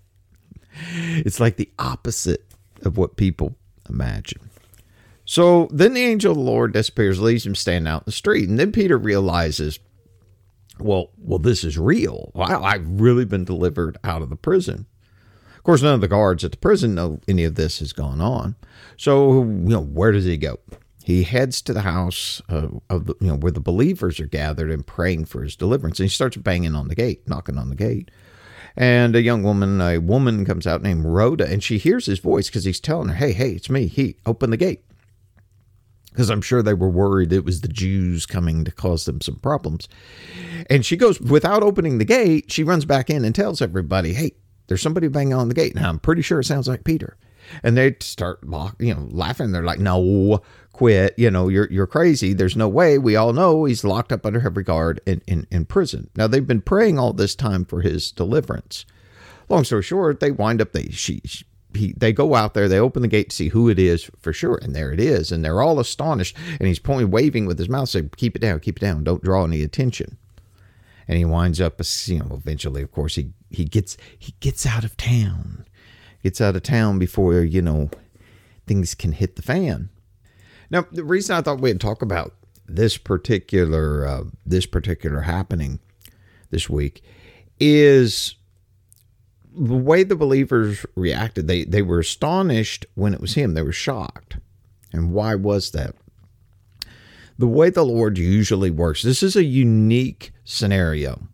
A: It's like the opposite of what people imagine. So then the angel of the Lord disappears, leaves him standing out in the street. And then Peter realizes, well, well, this is real. Wow, I've really been delivered out of the prison. Of course, none of the guards at the prison know any of this has gone on. So, you know, where does he go? He heads to the house uh, of the, you know, where the believers are gathered and praying for his deliverance. And he starts banging on the gate, knocking on the gate. And a young woman, a woman comes out named Rhoda, and she hears his voice because he's telling her, hey, hey, it's me. He, open the gate. Because I'm sure they were worried it was the Jews coming to cause them some problems. And she goes, without opening the gate, she runs back in and tells everybody, hey, there's somebody banging on the gate. Now, I'm pretty sure it sounds like Peter. And they start, you know, laughing. They're like, no, quit. You know, you're you're crazy. There's no way. We all know he's locked up under heavy guard in, in, in prison. Now, they've been praying all this time for his deliverance. Long story short, they wind up, they she, she he, they go out there, they open the gate to see who it is for sure. And there it is. And they're all astonished. And he's pointing, waving with his mouth, saying, keep it down, keep it down. Don't draw any attention. And he winds up, you know, eventually, of course, he, he gets he gets out of town. Gets out of town before, you know, things can hit the fan. Now, the reason I thought we'd talk about this particular uh, this particular happening this week is the way the believers reacted. They they were astonished when it was him. They were shocked. And why was that? The way the Lord usually works. This is a unique scenario.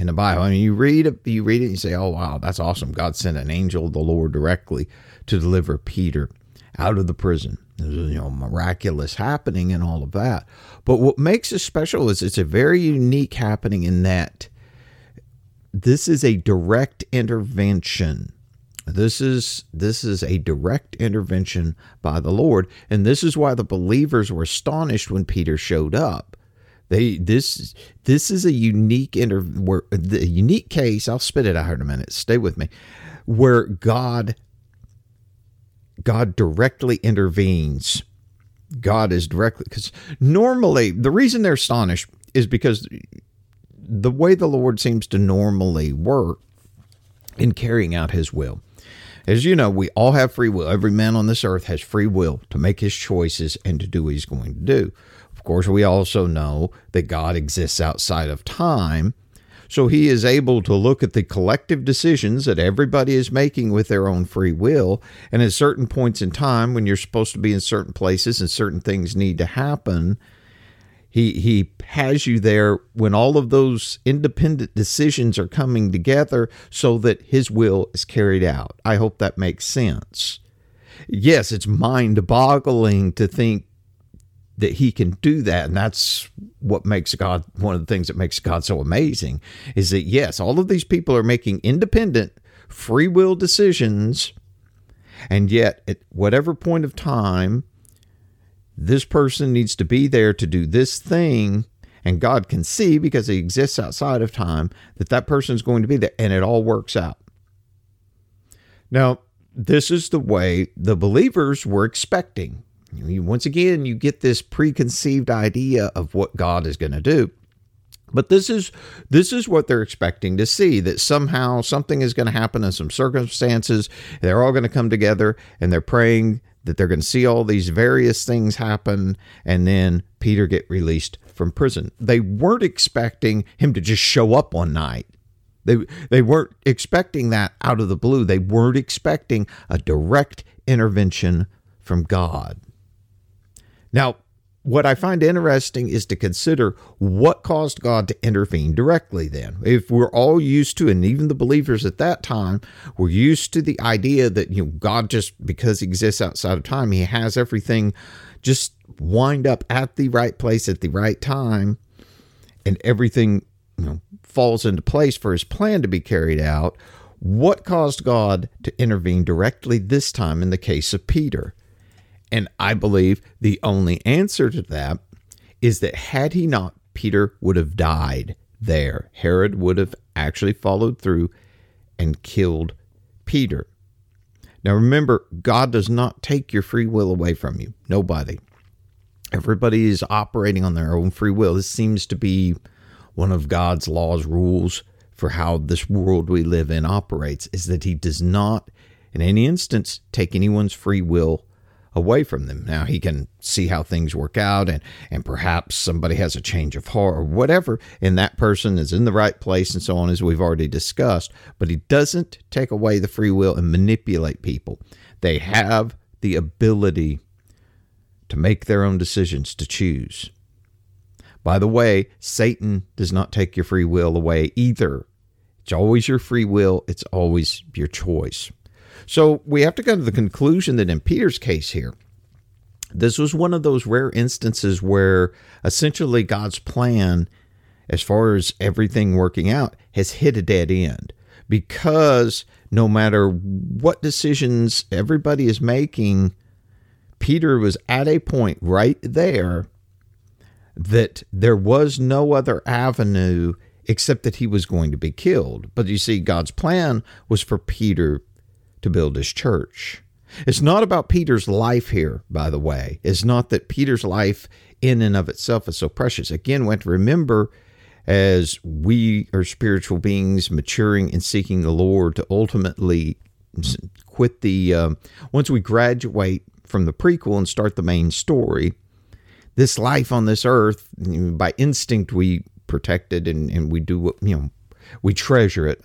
A: in the Bible. I mean, you read it, you read it and you say, oh, wow, that's awesome. God sent an angel of the Lord directly to deliver Peter out of the prison. There's, you know, miraculous happening and all of that. But what makes it special is it's a very unique happening in that this is a direct intervention. This is this is a direct intervention by the Lord, and this is why the believers were astonished when Peter showed up. They this this is a unique inter where the unique case. I'll spit it out here in a minute. Stay with me. Where God God directly intervenes. God is directly, because normally the reason they're astonished is because the way the Lord seems to normally work in carrying out his will. As you know, we all have free will. Every man on this earth has free will to make his choices and to do what he's going to do. Of course, we also know that God exists outside of time, so he is able to look at the collective decisions that everybody is making with their own free will, and at certain points in time when you're supposed to be in certain places and certain things need to happen, He he has you there when all of those independent decisions are coming together so that his will is carried out. I hope that makes sense. Yes, it's mind-boggling to think that he can do that, and that's what makes God, one of the things that makes God so amazing, is that, yes, all of these people are making independent, free will decisions, and yet at whatever point of time, this person needs to be there to do this thing, and God can see, because he exists outside of time, that that person is going to be there, and it all works out. Now, this is the way the believers were expecting. Once again, you get this preconceived idea of what God is going to do. But this is this is what they're expecting to see, that somehow something is going to happen in some circumstances. They're all going to come together, and they're praying that they're going to see all these various things happen, and then Peter get released from prison. They weren't expecting him to just show up one night. They, they weren't expecting that out of the blue. They weren't expecting a direct intervention from God. Now, what I find interesting is to consider what caused God to intervene directly then. If we're all used to, and even the believers at that time, were used to the idea that, you know, God just, because he exists outside of time, he has everything just wind up at the right place at the right time, and everything, you know, falls into place for his plan to be carried out. What caused God to intervene directly this time in the case of Peter? And I believe the only answer to that is that had he not, Peter would have died there. Herod would have actually followed through and killed Peter. Now remember, God does not take your free will away from you. Nobody. Everybody is operating on their own free will. This seems to be one of God's laws, rules for how this world we live in operates, is that he does not, in any instance, take anyone's free will away from them. Now, he can see how things work out, and, and perhaps somebody has a change of heart or whatever, and that person is in the right place and so on, as we've already discussed, but he doesn't take away the free will and manipulate people. They have the ability to make their own decisions, to choose. By the way, Satan does not take your free will away either. It's always your free will. It's always your choice. So we have to come to the conclusion that in Peter's case here, this was one of those rare instances where essentially God's plan, as far as everything working out, has hit a dead end. Because no matter what decisions everybody is making, Peter was at a point right there that there was no other avenue except that he was going to be killed. But you see, God's plan was for Peter to build his church. It's not about Peter's life here, by the way. It's not that Peter's life in and of itself is so precious. Again, we have to remember, as we are spiritual beings maturing and seeking the Lord to ultimately quit the, uh, once we graduate from the prequel and start the main story, this life on this earth, by instinct, we protect it and, and we do what, you know, we treasure it.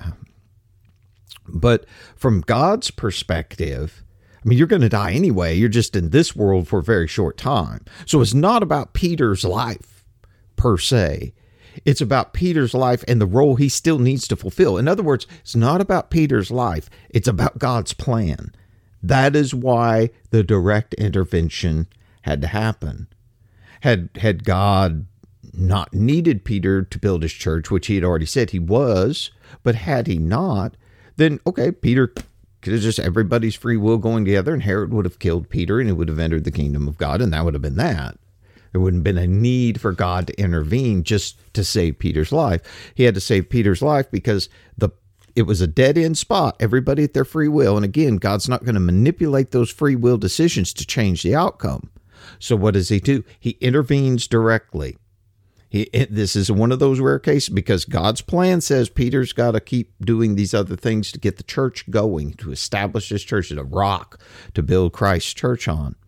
A: But from God's perspective, I mean, you're going to die anyway. You're just in this world for a very short time. So it's not about Peter's life per se. It's about Peter's life and the role he still needs to fulfill. In other words, it's not about Peter's life. It's about God's plan. That is why the direct intervention had to happen. Had, had God not needed Peter to build his church, which he had already said he was, but had he not, then, okay, Peter could have just everybody's free will going together, and Herod would have killed Peter, and he would have entered the kingdom of God, and that would have been that. There wouldn't have been a need for God to intervene just to save Peter's life. He had to save Peter's life because the it was a dead-end spot, everybody at their free will. And again, God's not going to manipulate those free will decisions to change the outcome. So what does he do? He intervenes directly. He, this is one of those rare cases because God's plan says Peter's got to keep doing these other things to get the church going, to establish this church as a rock to build Christ's church on.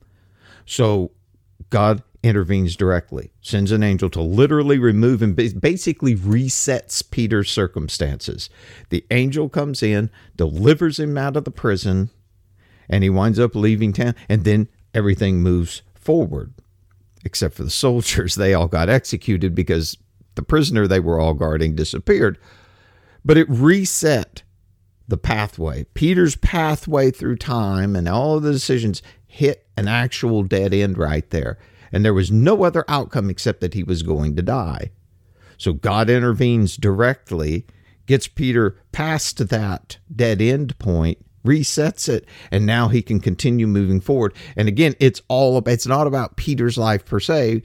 A: So God intervenes directly, sends an angel to literally remove and basically resets Peter's circumstances. The angel comes in, delivers him out of the prison, and he winds up leaving town, and then everything moves forward. Except for the soldiers, they all got executed because the prisoner they were all guarding disappeared. But it reset the pathway. Peter's pathway through time and all of the decisions hit an actual dead end right there. And there was no other outcome except that he was going to die. So God intervenes directly, gets Peter past that dead end point, resets it, and now he can continue moving forward. And again, it's all about, it's not about Peter's life per se,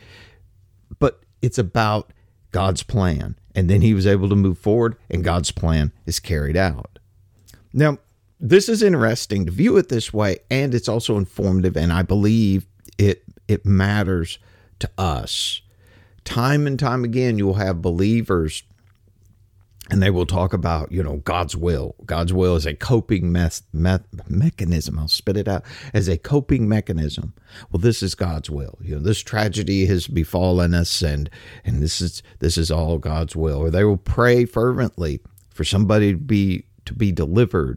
A: but it's about God's plan. And then he was able to move forward, and God's plan is carried out. Now, this is interesting to view it this way, and it's also informative, and I believe it it matters to us. Time and time again, you'll have believers and they will talk about, you know, God's will. God's will is a coping me- me- mechanism. I'll spit it out as a coping mechanism. Well, this is God's will. You know, this tragedy has befallen us, and and this is this is all God's will. Or they will pray fervently for somebody to be to be delivered,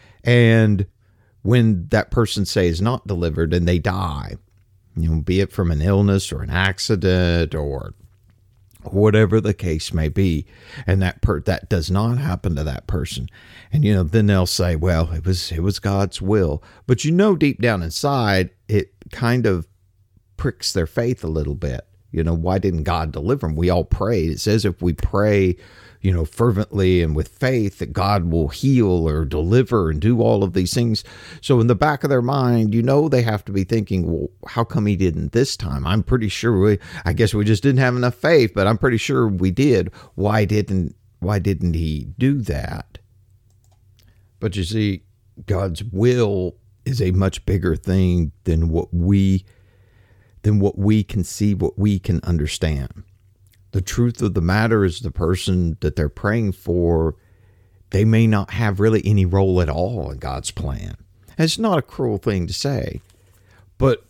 A: and when that person, say, is not delivered and they die, you know, be it from an illness or an accident or whatever the case may be, and that per- that does not happen to that person, and you know, then they'll say, well, it was it was God's will. But you know, deep down inside, it kind of pricks their faith a little bit. You know, why didn't God deliver them? We all prayed. It says if we pray, you know, fervently and with faith, that God will heal or deliver and do all of these things. So in the back of their mind, you know, they have to be thinking, well, how come he didn't this time? I'm pretty sure we, I guess we just didn't have enough faith, but I'm pretty sure we did. Why didn't, why didn't he do that? But you see, God's will is a much bigger thing than what we, than what we can see, what we can understand. The truth of the matter is the person that they're praying for, they may not have really any role at all in God's plan. And it's not a cruel thing to say, but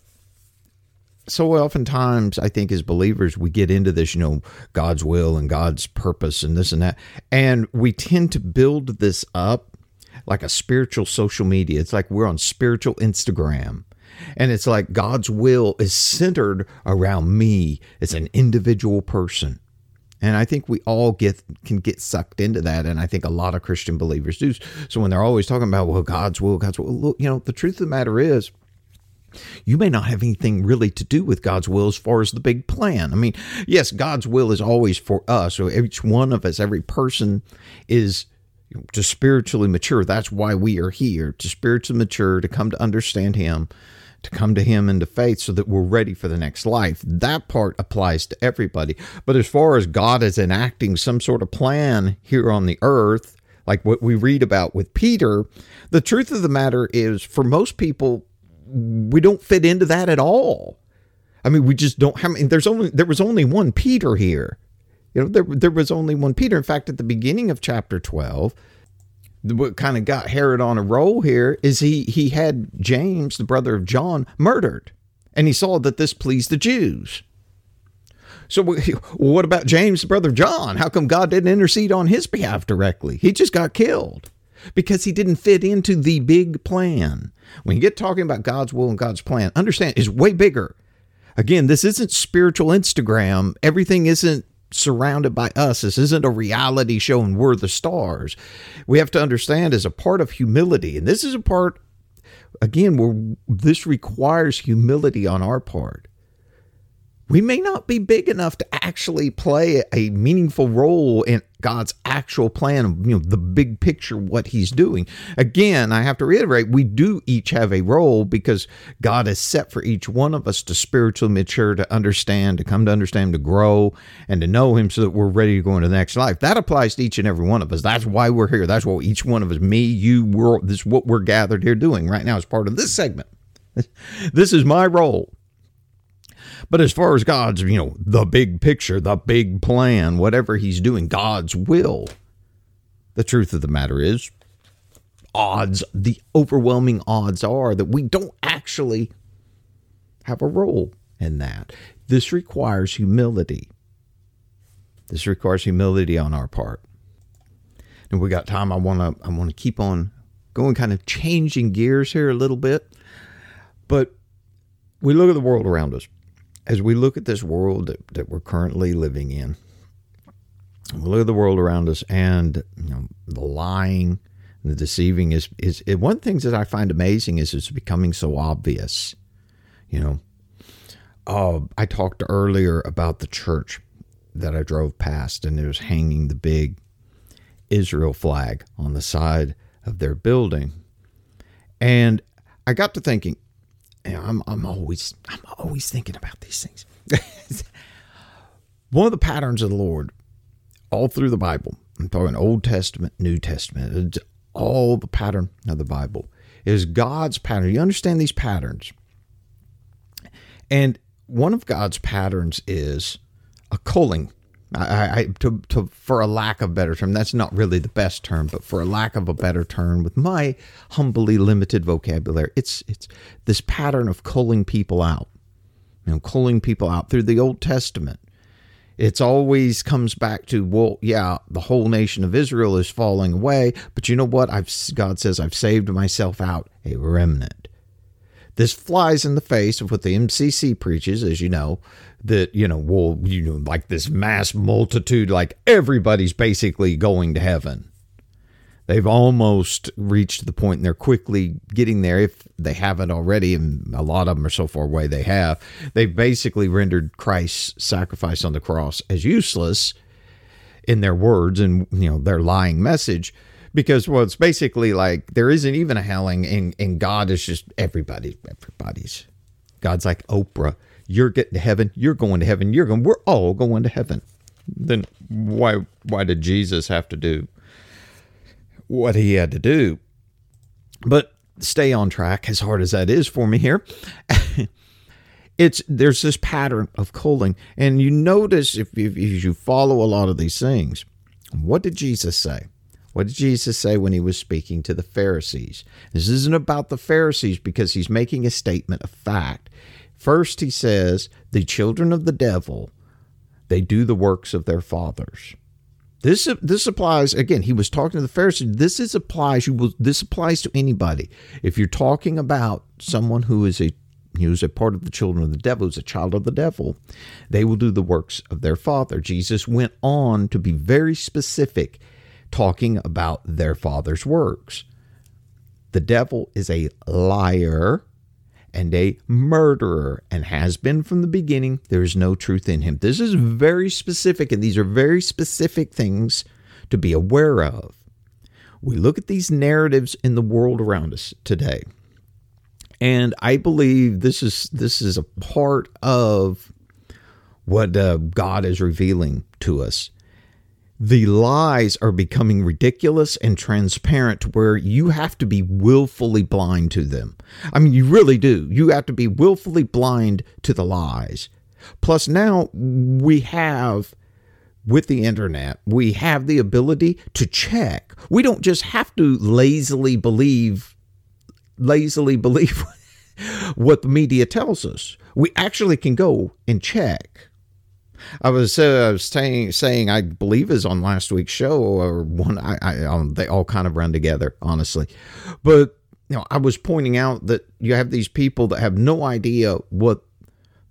A: so oftentimes I think as believers, we get into this, you know, God's will and God's purpose and this and that. And we tend to build this up like a spiritual social media. It's like we're on spiritual Instagram. And it's like God's will is centered around me as an individual person. And I think we all get can get sucked into that. And I think a lot of Christian believers do. So when they're always talking about, well, God's will, God's will, look, you know, the truth of the matter is, you may not have anything really to do with God's will as far as the big plan. I mean, yes, God's will is always for us. So each one of us, every person is to spiritually mature. That's why we are here, to spiritually mature, to come to understand him, to come to him into faith so that we're ready for the next life. That part applies to everybody. But as far as God is enacting some sort of plan here on the earth, like what we read about with Peter, the truth of the matter is, for most people, we don't fit into that at all. I mean, we just don't have, I mean, there's only, there was only one Peter here. You know, there, there was only one Peter. In fact, at the beginning of chapter twelve, what kind of got Herod on a roll here is he he had James, the brother of John, murdered. And he saw that this pleased the Jews. So what about James, the brother of John? How come God didn't intercede on his behalf directly? He just got killed because he didn't fit into the big plan. When you get talking about God's will and God's plan, understand it's way bigger. Again, this isn't spiritual Instagram. Everything isn't surrounded by us. This isn't a reality show and we're the stars. We have to understand as a part of humility, and this is a part, again, where this requires humility on our part. We may not be big enough to actually play a meaningful role in God's actual plan of, you know, the big picture, what he's doing. Again, I have to reiterate, we do each have a role because God has set for each one of us to spiritually mature, to understand, to come to understand, to grow, and to know him so that we're ready to go into the next life. That applies to each and every one of us. That's why we're here. That's what each one of us, me, you, we're, this is what we're gathered here doing right now as part of this segment. This is my role. But as far as God's, you know, the big picture, the big plan, whatever he's doing, God's will, the truth of the matter is, odds, the overwhelming odds are that we don't actually have a role in that. This requires humility. This requires humility on our part. And we got time. I want to I want to keep on going, kind of changing gears here a little bit. But we look at the world around us. As we look at this world that, that we're currently living in, we look at the world around us, and you know, the lying and the deceiving is is it, one of the things that I find amazing is it's becoming so obvious. You know, uh, I talked earlier about the church that I drove past, and it was hanging the big Israel flag on the side of their building, and I got to thinking. You know, I'm I'm always I'm always thinking about these things. One of the patterns of the Lord, all through the Bible, I'm talking Old Testament, New Testament, all the pattern of the Bible is God's pattern. You understand these patterns, and one of God's patterns is a culling. I, I to, to for a lack of a better term, that's not really the best term, but for a lack of a better term, with my humbly limited vocabulary, it's it's this pattern of culling people out, you know, culling people out through the Old Testament. It's always comes back to, well, yeah, the whole nation of Israel is falling away, but you know what? I've God says I've saved myself out a remnant. This flies in the face of what the M C C preaches, as you know, that, you know, well, you know, like this mass multitude, like everybody's basically going to heaven. They've almost reached the point, and they're quickly getting there if they haven't already, and a lot of them are so far away they have. They've basically rendered Christ's sacrifice on the cross as useless in their words and, you know, their lying message. Because, well, it's basically like there isn't even a helling, and, and God is just everybody, everybody's. God's like Oprah. You're getting to heaven. You're going to heaven. You're going. We're all going to heaven. Then why why did Jesus have to do what he had to do? But stay on track, as hard as that is for me here. It's there's this pattern of culling, and you notice if, if, if you follow a lot of these things, what did Jesus say? What did Jesus say when he was speaking to the Pharisees? This isn't about the Pharisees because he's making a statement of fact. First, he says, the children of the devil, they do the works of their fathers. This this applies, again, he was talking to the Pharisees. This is applies, you will, this applies to anybody. If you're talking about someone who is a who's a part of the children of the devil, who's a child of the devil, they will do the works of their father. Jesus went on to be very specific, talking about their father's works. The devil is a liar and a murderer, and has been from the beginning. There is no truth in him. This is very specific, and these are very specific things to be aware of. We look at these narratives in the world around us today, and I believe this is this is a part of what uh, God is revealing to us. The lies are becoming ridiculous and transparent to where you have to be willfully blind to them. I mean, you really do. You have to be willfully blind to the lies. Plus, now we have, with the internet, we have the ability to check. We don't just have to lazily believe, lazily believe what the media tells us. We actually can go and check. I was, uh, I was saying, saying, I believe is on last week's show, or one, I, I um, they all kind of run together, honestly. But, you know, I was pointing out that you have these people that have no idea what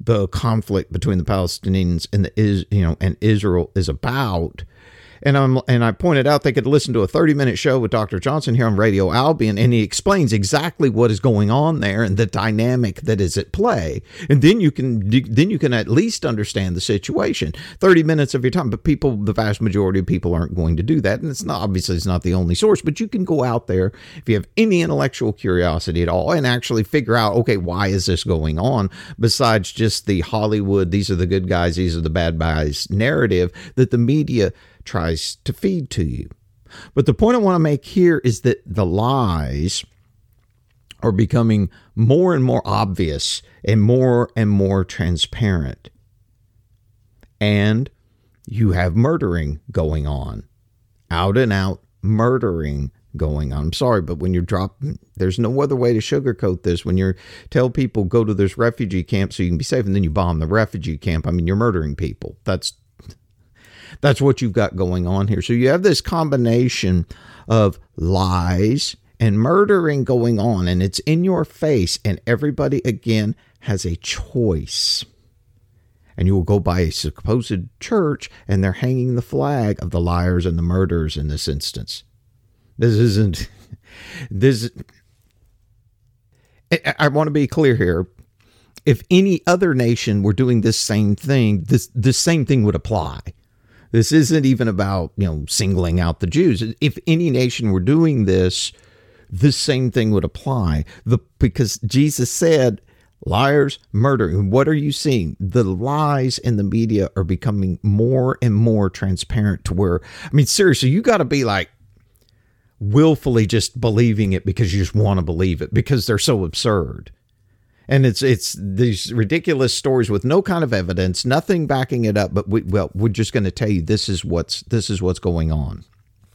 A: the conflict between the Palestinians and the is you know and Israel is about. And I'm and I pointed out they could listen to a thirty minute show with Doctor Johnson here on Radio Albion, and he explains exactly what is going on there and the dynamic that is at play. And then you can then you can at least understand the situation. thirty minutes of your time, but people, the vast majority of people aren't going to do that. And it's not obviously it's not the only source, but you can go out there if you have any intellectual curiosity at all and actually figure out, okay, why is this going on? Besides just the Hollywood, these are the good guys, these are the bad guys narrative that the media tries to feed to you. But the point I want to make here is that the lies are becoming more and more obvious and more and more transparent. And you have murdering going on, out and out murdering going on. I'm sorry, but when you're dropping, there's no other way to sugarcoat this. When you tell people go to this refugee camp so you can be safe, and then you bomb the refugee camp, I mean, you're murdering people. That's That's what you've got going on here. So you have this combination of lies and murdering going on, and it's in your face, and everybody, again, has a choice. And you will go by a supposed church, and they're hanging the flag of the liars and the murderers in this instance. This isn't... this. I, I want to be clear here. If any other nation were doing this same thing, this this same thing would apply. This isn't even about, you know, singling out the Jews. If any nation were doing this, this same thing would apply. The because Jesus said, liars, murder. And what are you seeing? The lies in the media are becoming more and more transparent to where, I mean, seriously, you got to be like willfully just believing it because you just want to believe it because they're so absurd. And it's it's these ridiculous stories with no kind of evidence, nothing backing it up. But we, well, we're just going to tell you this is what's this is what's going on.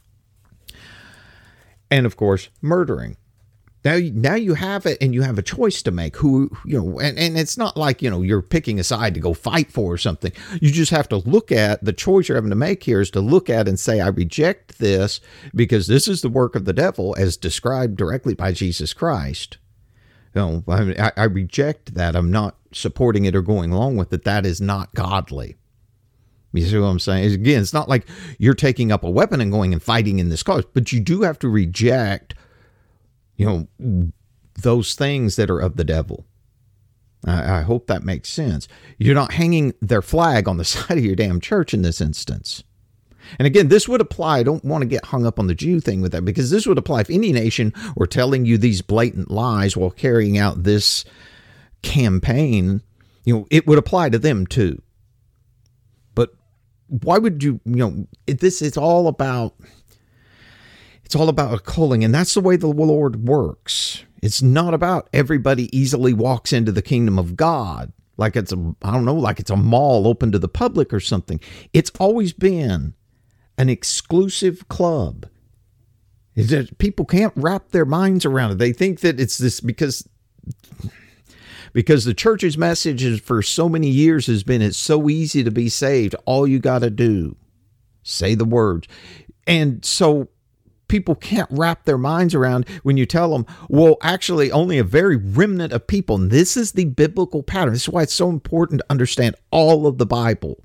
A: And of course, murdering. Now, now you have it, and you have a choice to make. Who you know, and, and it's not like you know you're picking a side to go fight for or something. You just have to look at the choice you're having to make here is to look at and say, I reject this because this is the work of the devil, as described directly by Jesus Christ. No, I, I reject that. I'm not supporting it or going along with it. That is not godly. You see what I'm saying? Again, it's not like you're taking up a weapon and going and fighting in this cause, but you do have to reject, you know, those things that are of the devil. I, I hope that makes sense. You're not hanging their flag on the side of your damn church in this instance. And again, this would apply. I don't want to get hung up on the Jew thing with that, because this would apply if any nation were telling you these blatant lies while carrying out this campaign. You know, it would apply to them too. But why would you, you know, it, this is all about, it's all about a culling, and that's the way the Lord works. It's not about everybody easily walks into the kingdom of God. Like it's a, I don't know, like it's a mall open to the public or something. It's always been an exclusive club. Is that people can't wrap their minds around it. They think that it's this because because the church's message is for so many years has been it's so easy to be saved. All you got to do, say the words. And so people can't wrap their minds around when you tell them, well, actually only a very remnant of people. And this is the biblical pattern. This is why it's so important to understand all of the Bible.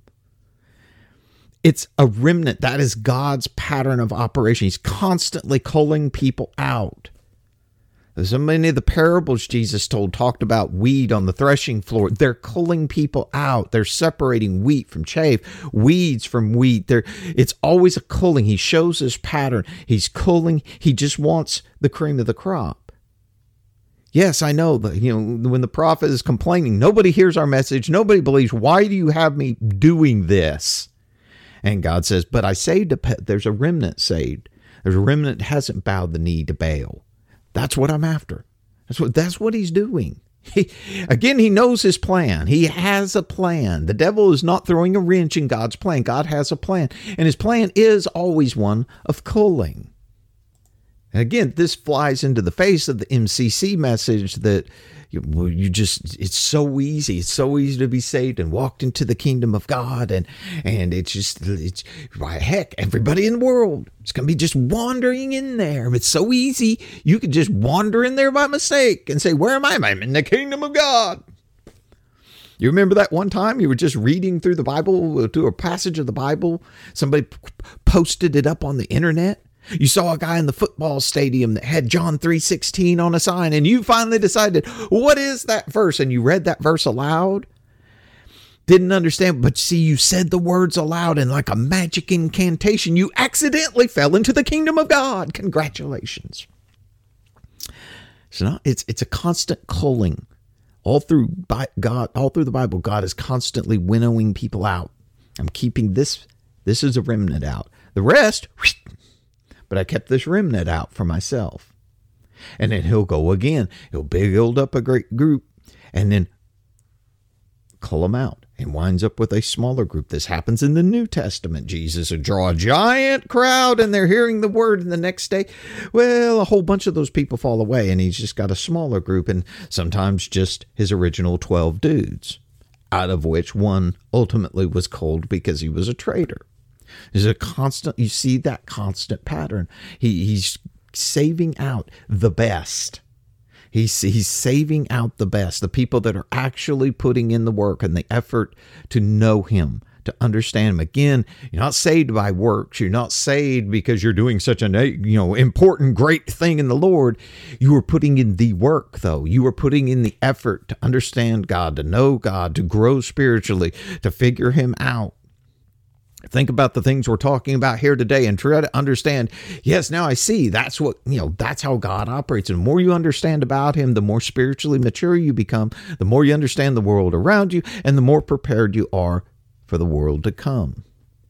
A: It's a remnant. That is God's pattern of operation. He's constantly culling people out. So many of the parables Jesus told talked about weed on the threshing floor. They're culling people out. They're separating wheat from chaff, weeds from wheat. They're, it's always a culling. He shows this pattern. He's culling. He just wants the cream of the crop. Yes, I know that, you know, when the prophet is complaining, nobody hears our message. Nobody believes. Why do you have me doing this? And God says, but I saved a pet. There's a remnant saved. There's a remnant that hasn't bowed the knee to Baal. That's what I'm after. That's what that's what he's doing. He, again, he knows his plan. He has a plan. The devil is not throwing a wrench in God's plan. God has a plan. And his plan is always one of culling. And again, this flies into the face of the M C C message that you, you just, it's so easy. It's so easy to be saved and walked into the kingdom of God. And, and it's just, it's, why, heck, everybody in the world, it's going to be just wandering in there. It's so easy. You could just wander in there by mistake and say, where am I? I'm in the kingdom of God. You remember that one time you were just reading through the Bible, through a passage of the Bible, somebody p- posted it up on the internet. You saw a guy in the football stadium that had John three sixteen on a sign, and you finally decided, what is that verse? And you read that verse aloud. Didn't understand, but see, you said the words aloud, and like a magic incantation, you accidentally fell into the kingdom of God. Congratulations. It's not, it's, it's a constant culling. All through God, all through the Bible, God is constantly winnowing people out. I'm keeping this, this is a remnant out. The rest, whoosh, but I kept this remnant out for myself. And then he'll go again. He'll build up a great group and then cull them out and winds up with a smaller group. This happens in the New Testament. Jesus would draw a giant crowd and they're hearing the word, and the next day, well, a whole bunch of those people fall away and he's just got a smaller group, and sometimes just his original twelve dudes, out of which one ultimately was culled because he was a traitor. There's a constant, you see that constant pattern. He, he's saving out the best. He's, he's saving out the best, the people that are actually putting in the work and the effort to know him, to understand him. Again, you're not saved by works. You're not saved because you're doing such an, you know, important, great thing in the Lord. You are putting in the work, though. You are putting in the effort to understand God, to know God, to grow spiritually, to figure him out. Think about the things we're talking about here today and try to understand, yes, now I see that's what, you know, that's how God operates. And the more you understand about him, the more spiritually mature you become, the more you understand the world around you, and the more prepared you are for the world to come.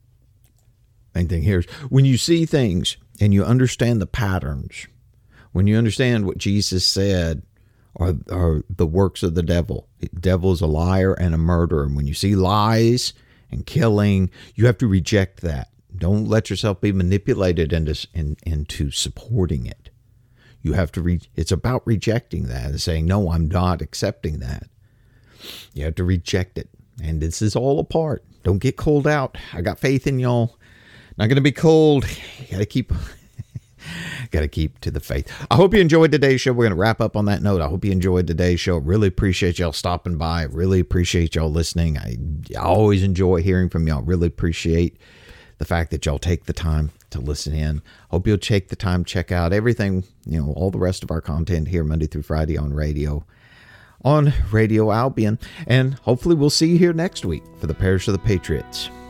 A: Main thing here is when you see things and you understand the patterns, when you understand what Jesus said are, are the works of the devil. The devil is a liar and a murderer. And when you see lies and killing, you have to reject that. Don't let yourself be manipulated into, in, into supporting it. You have to, re, it's about rejecting that and saying, no, I'm not accepting that. You have to reject it. And this is all a part. Don't get cold out. I got faith in y'all. Not going to be cold. You got to keep... Got to keep to the faith. I hope you enjoyed today's show. We're going to wrap up on that note. I hope you enjoyed today's show. Really appreciate y'all stopping by. Really appreciate y'all listening. I, I always enjoy hearing from y'all. Really appreciate the fact that y'all take the time to listen in. Hope you'll take the time, check out everything, you know, all the rest of our content here Monday through Friday on radio, on Radio Albion. And hopefully we'll see you here next week for the Parish of the Patriots.